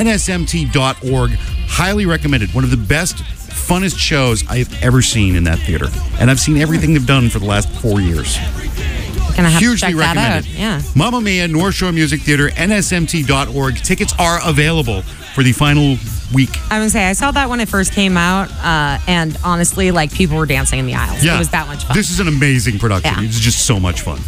S1: nsmt.org. Highly recommended. One of the best, funnest shows I've ever seen in that theater. And I've seen everything they've done for the last 4 years.
S2: Gonna have
S1: Hugely
S2: to check
S1: recommended.
S2: that out. Yeah.
S1: Mamma Mia, North Shore Music Theater, nsmt.org. Tickets are available for the final week.
S2: I would say I saw that when it first came out, and honestly, like, people were dancing in the aisles.
S1: Yeah.
S2: It was that much fun.
S1: This is an amazing production.
S2: Yeah.
S1: It's just so much fun.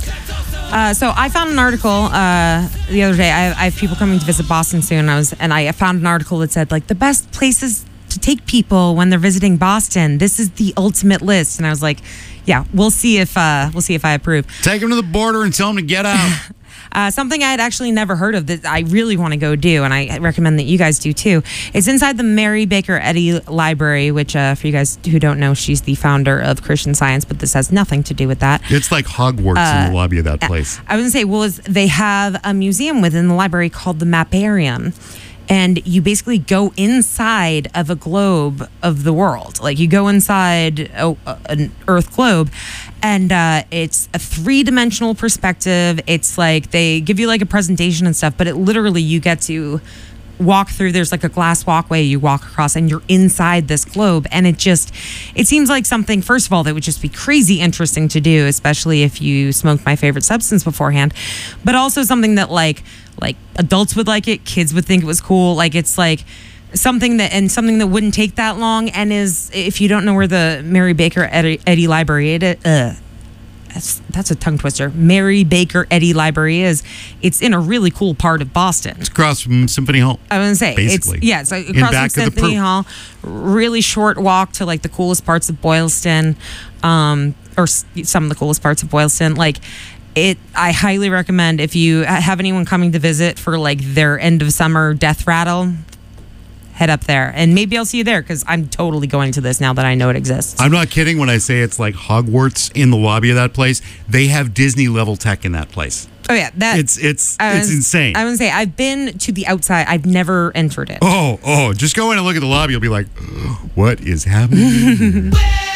S2: So I found an article the other day. I have people coming to visit Boston soon. I found an article that said, like, the best places to take people when they're visiting Boston. This is the ultimate list. And I was like, yeah, we'll see if I approve.
S1: Take them to the border and tell them to get out.
S2: Something I had actually never heard of that I really want to go do, and I recommend that you guys do too. It's inside the Mary Baker Eddy Library, which for you guys who don't know, she's the founder of Christian Science, but this has nothing to do with that.
S1: It's like Hogwarts in the lobby of that place.
S2: I was going to say, well, they have a museum within the library called the Maparium. And you basically go inside of a globe of the world. Like you go inside an Earth globe, and it's a 3-dimensional perspective. It's like they give you like a presentation and stuff, but it literally you get to walk through. There's like a glass walkway you walk across, and you're inside this globe. And it seems like something, first of all, that would just be crazy interesting to do, especially if you smoked my favorite substance beforehand, but also something that like adults would like it, kids would think it was cool. Like it's like something that wouldn't take that long, and is, if you don't know where the Mary Baker Eddy Library that's a tongue twister. Mary Baker Eddy Library it's in a really cool part of Boston.
S1: It's across from Symphony Hall.
S2: I was gonna say
S1: basically.
S2: It's across from Symphony Hall. Really short walk to like the coolest parts of Boylston, or some of the coolest parts of Boylston. Like I highly recommend if you have anyone coming to visit for like their end of summer death rattle, head up there, and maybe I'll see you there because I'm totally going to this now that I know it exists.
S1: I'm not kidding when I say it's like Hogwarts in the lobby of that place. They have Disney level tech in that place.
S2: Oh yeah,
S1: it's insane.
S2: I would say I've been to the outside. I've never entered it.
S1: Oh, just go in and look at the lobby. You'll be like, what is happening?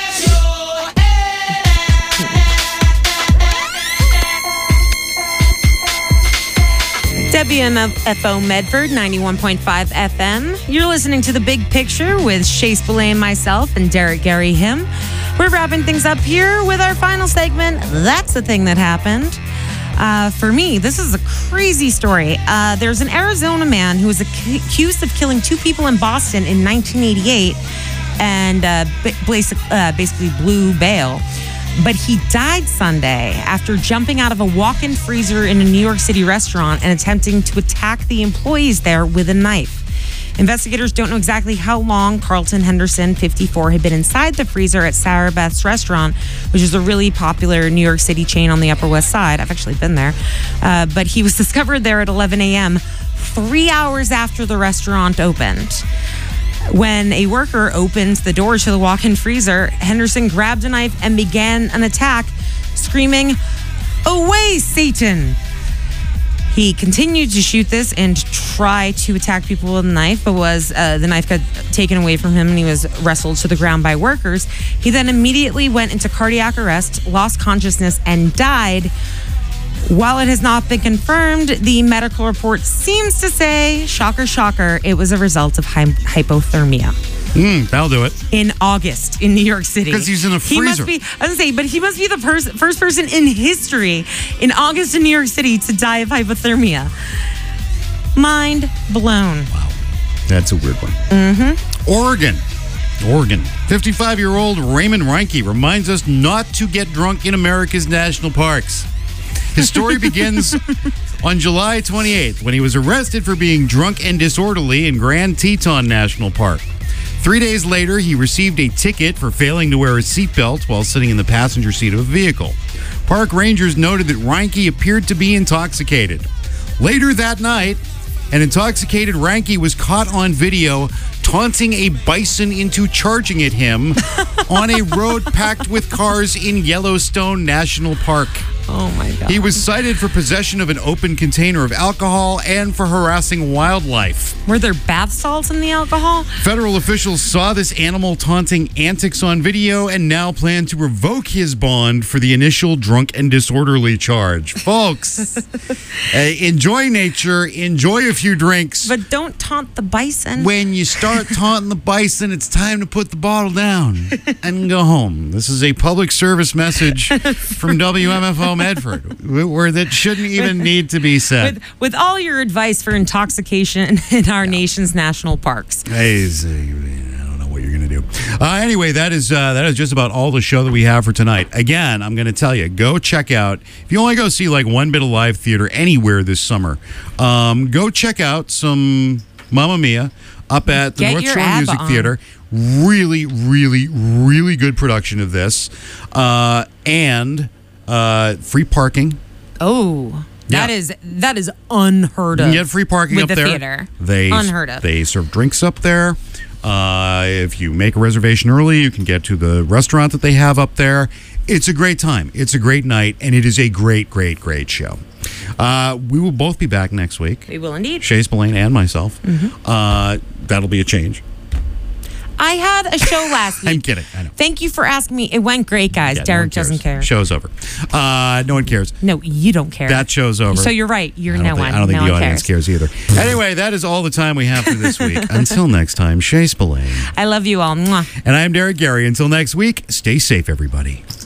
S2: WMFO Medford 91.5 FM. You're listening to The Big Picture with Shea Spillane, myself, and Derek Gary Him. We're wrapping things up here with our final segment. That's the thing that happened. For me, this is a crazy story. There's an Arizona man who was accused of killing 2 people in Boston in 1988 and basically blew bail. But he died Sunday after jumping out of a walk-in freezer in a New York City restaurant and attempting to attack the employees there with a knife. Investigators don't know exactly how long Carlton Henderson, 54, had been inside the freezer at Sarah Beth's restaurant, which is a really popular New York City chain on the Upper West Side. I've actually been there. But he was discovered there at 11 a.m., 3 hours after the restaurant opened. When a worker opened the door to the walk-in freezer, Henderson grabbed a knife and began an attack, screaming, "Away, Satan!" He continued to shoot this and try to attack people with a knife, but the knife got taken away from him and he was wrestled to the ground by workers. He then immediately went into cardiac arrest, lost consciousness, and died. While it has not been confirmed, the medical report seems to say, shocker, shocker, it was a result of hypothermia.
S1: That'll do it.
S2: In August in New York City.
S1: Because he's in a freezer.
S2: I was going to say, but he must be the first person in history in August in New York City to die of hypothermia. Mind blown.
S1: Wow. That's a weird one.
S2: Mm-hmm.
S1: Oregon. 55-year-old Raymond Reinke reminds us not to get drunk in America's national parks. His story begins on July 28th when he was arrested for being drunk and disorderly in Grand Teton National Park. 3 days later, he received a ticket for failing to wear a seatbelt while sitting in the passenger seat of a vehicle. Park rangers noted that Reinke appeared to be intoxicated. Later that night, an intoxicated Reinke was caught on video taunting a bison into charging at him on a road packed with cars in Yellowstone National Park.
S2: Oh my God.
S1: He was cited for possession of an open container of alcohol and for harassing wildlife.
S2: Were there bath salts in the alcohol?
S1: Federal officials saw this animal taunting antics on video and now plan to revoke his bond for the initial drunk and disorderly charge. Folks, enjoy nature, enjoy a few drinks.
S2: But don't taunt the bison.
S1: When you start taunting the bison, it's time to put the bottle down and go home. This is a public service message from WMFO Medford, where that shouldn't even need to be said.
S2: With all your advice for intoxication in our nation's national parks.
S1: I don't know what you're going to do. Anyway, that is just about all the show that we have for tonight. Again, I'm going to tell you, go check out, if you only go see like one bit of live theater anywhere this summer, go check out some Mamma Mia up at the North Shore Music Theater. Really, really, really good production of this. And free parking.
S2: Oh. That is unheard
S1: You
S2: of.
S1: can get free parking
S2: with
S1: up
S2: the
S1: there.
S2: theater.
S1: They
S2: Unheard of.
S1: They serve drinks up there. If you make a reservation early, you can get to the restaurant that they have up there. It's a great time. It's a great night, and it is a great, great, great show. We will both be back next week.
S2: We will indeed.
S1: Shay Spillane and myself. That'll be a change.
S2: I had a show last week.
S1: I'm kidding. I know.
S2: Thank you for asking me. It went great, guys.
S1: Yeah, no
S2: Derek
S1: one cares.
S2: doesn't care.
S1: Show's over. No one cares.
S2: No, you don't care.
S1: That show's over.
S2: So you're right. You're no one.
S1: I don't think
S2: no
S1: the
S2: one
S1: audience cares either. Anyway, that is all the time we have for this week. Until next time, Shay Spillane.
S2: I love you all. Mwah.
S1: And I'm Derek Gary. Until next week, stay safe, everybody.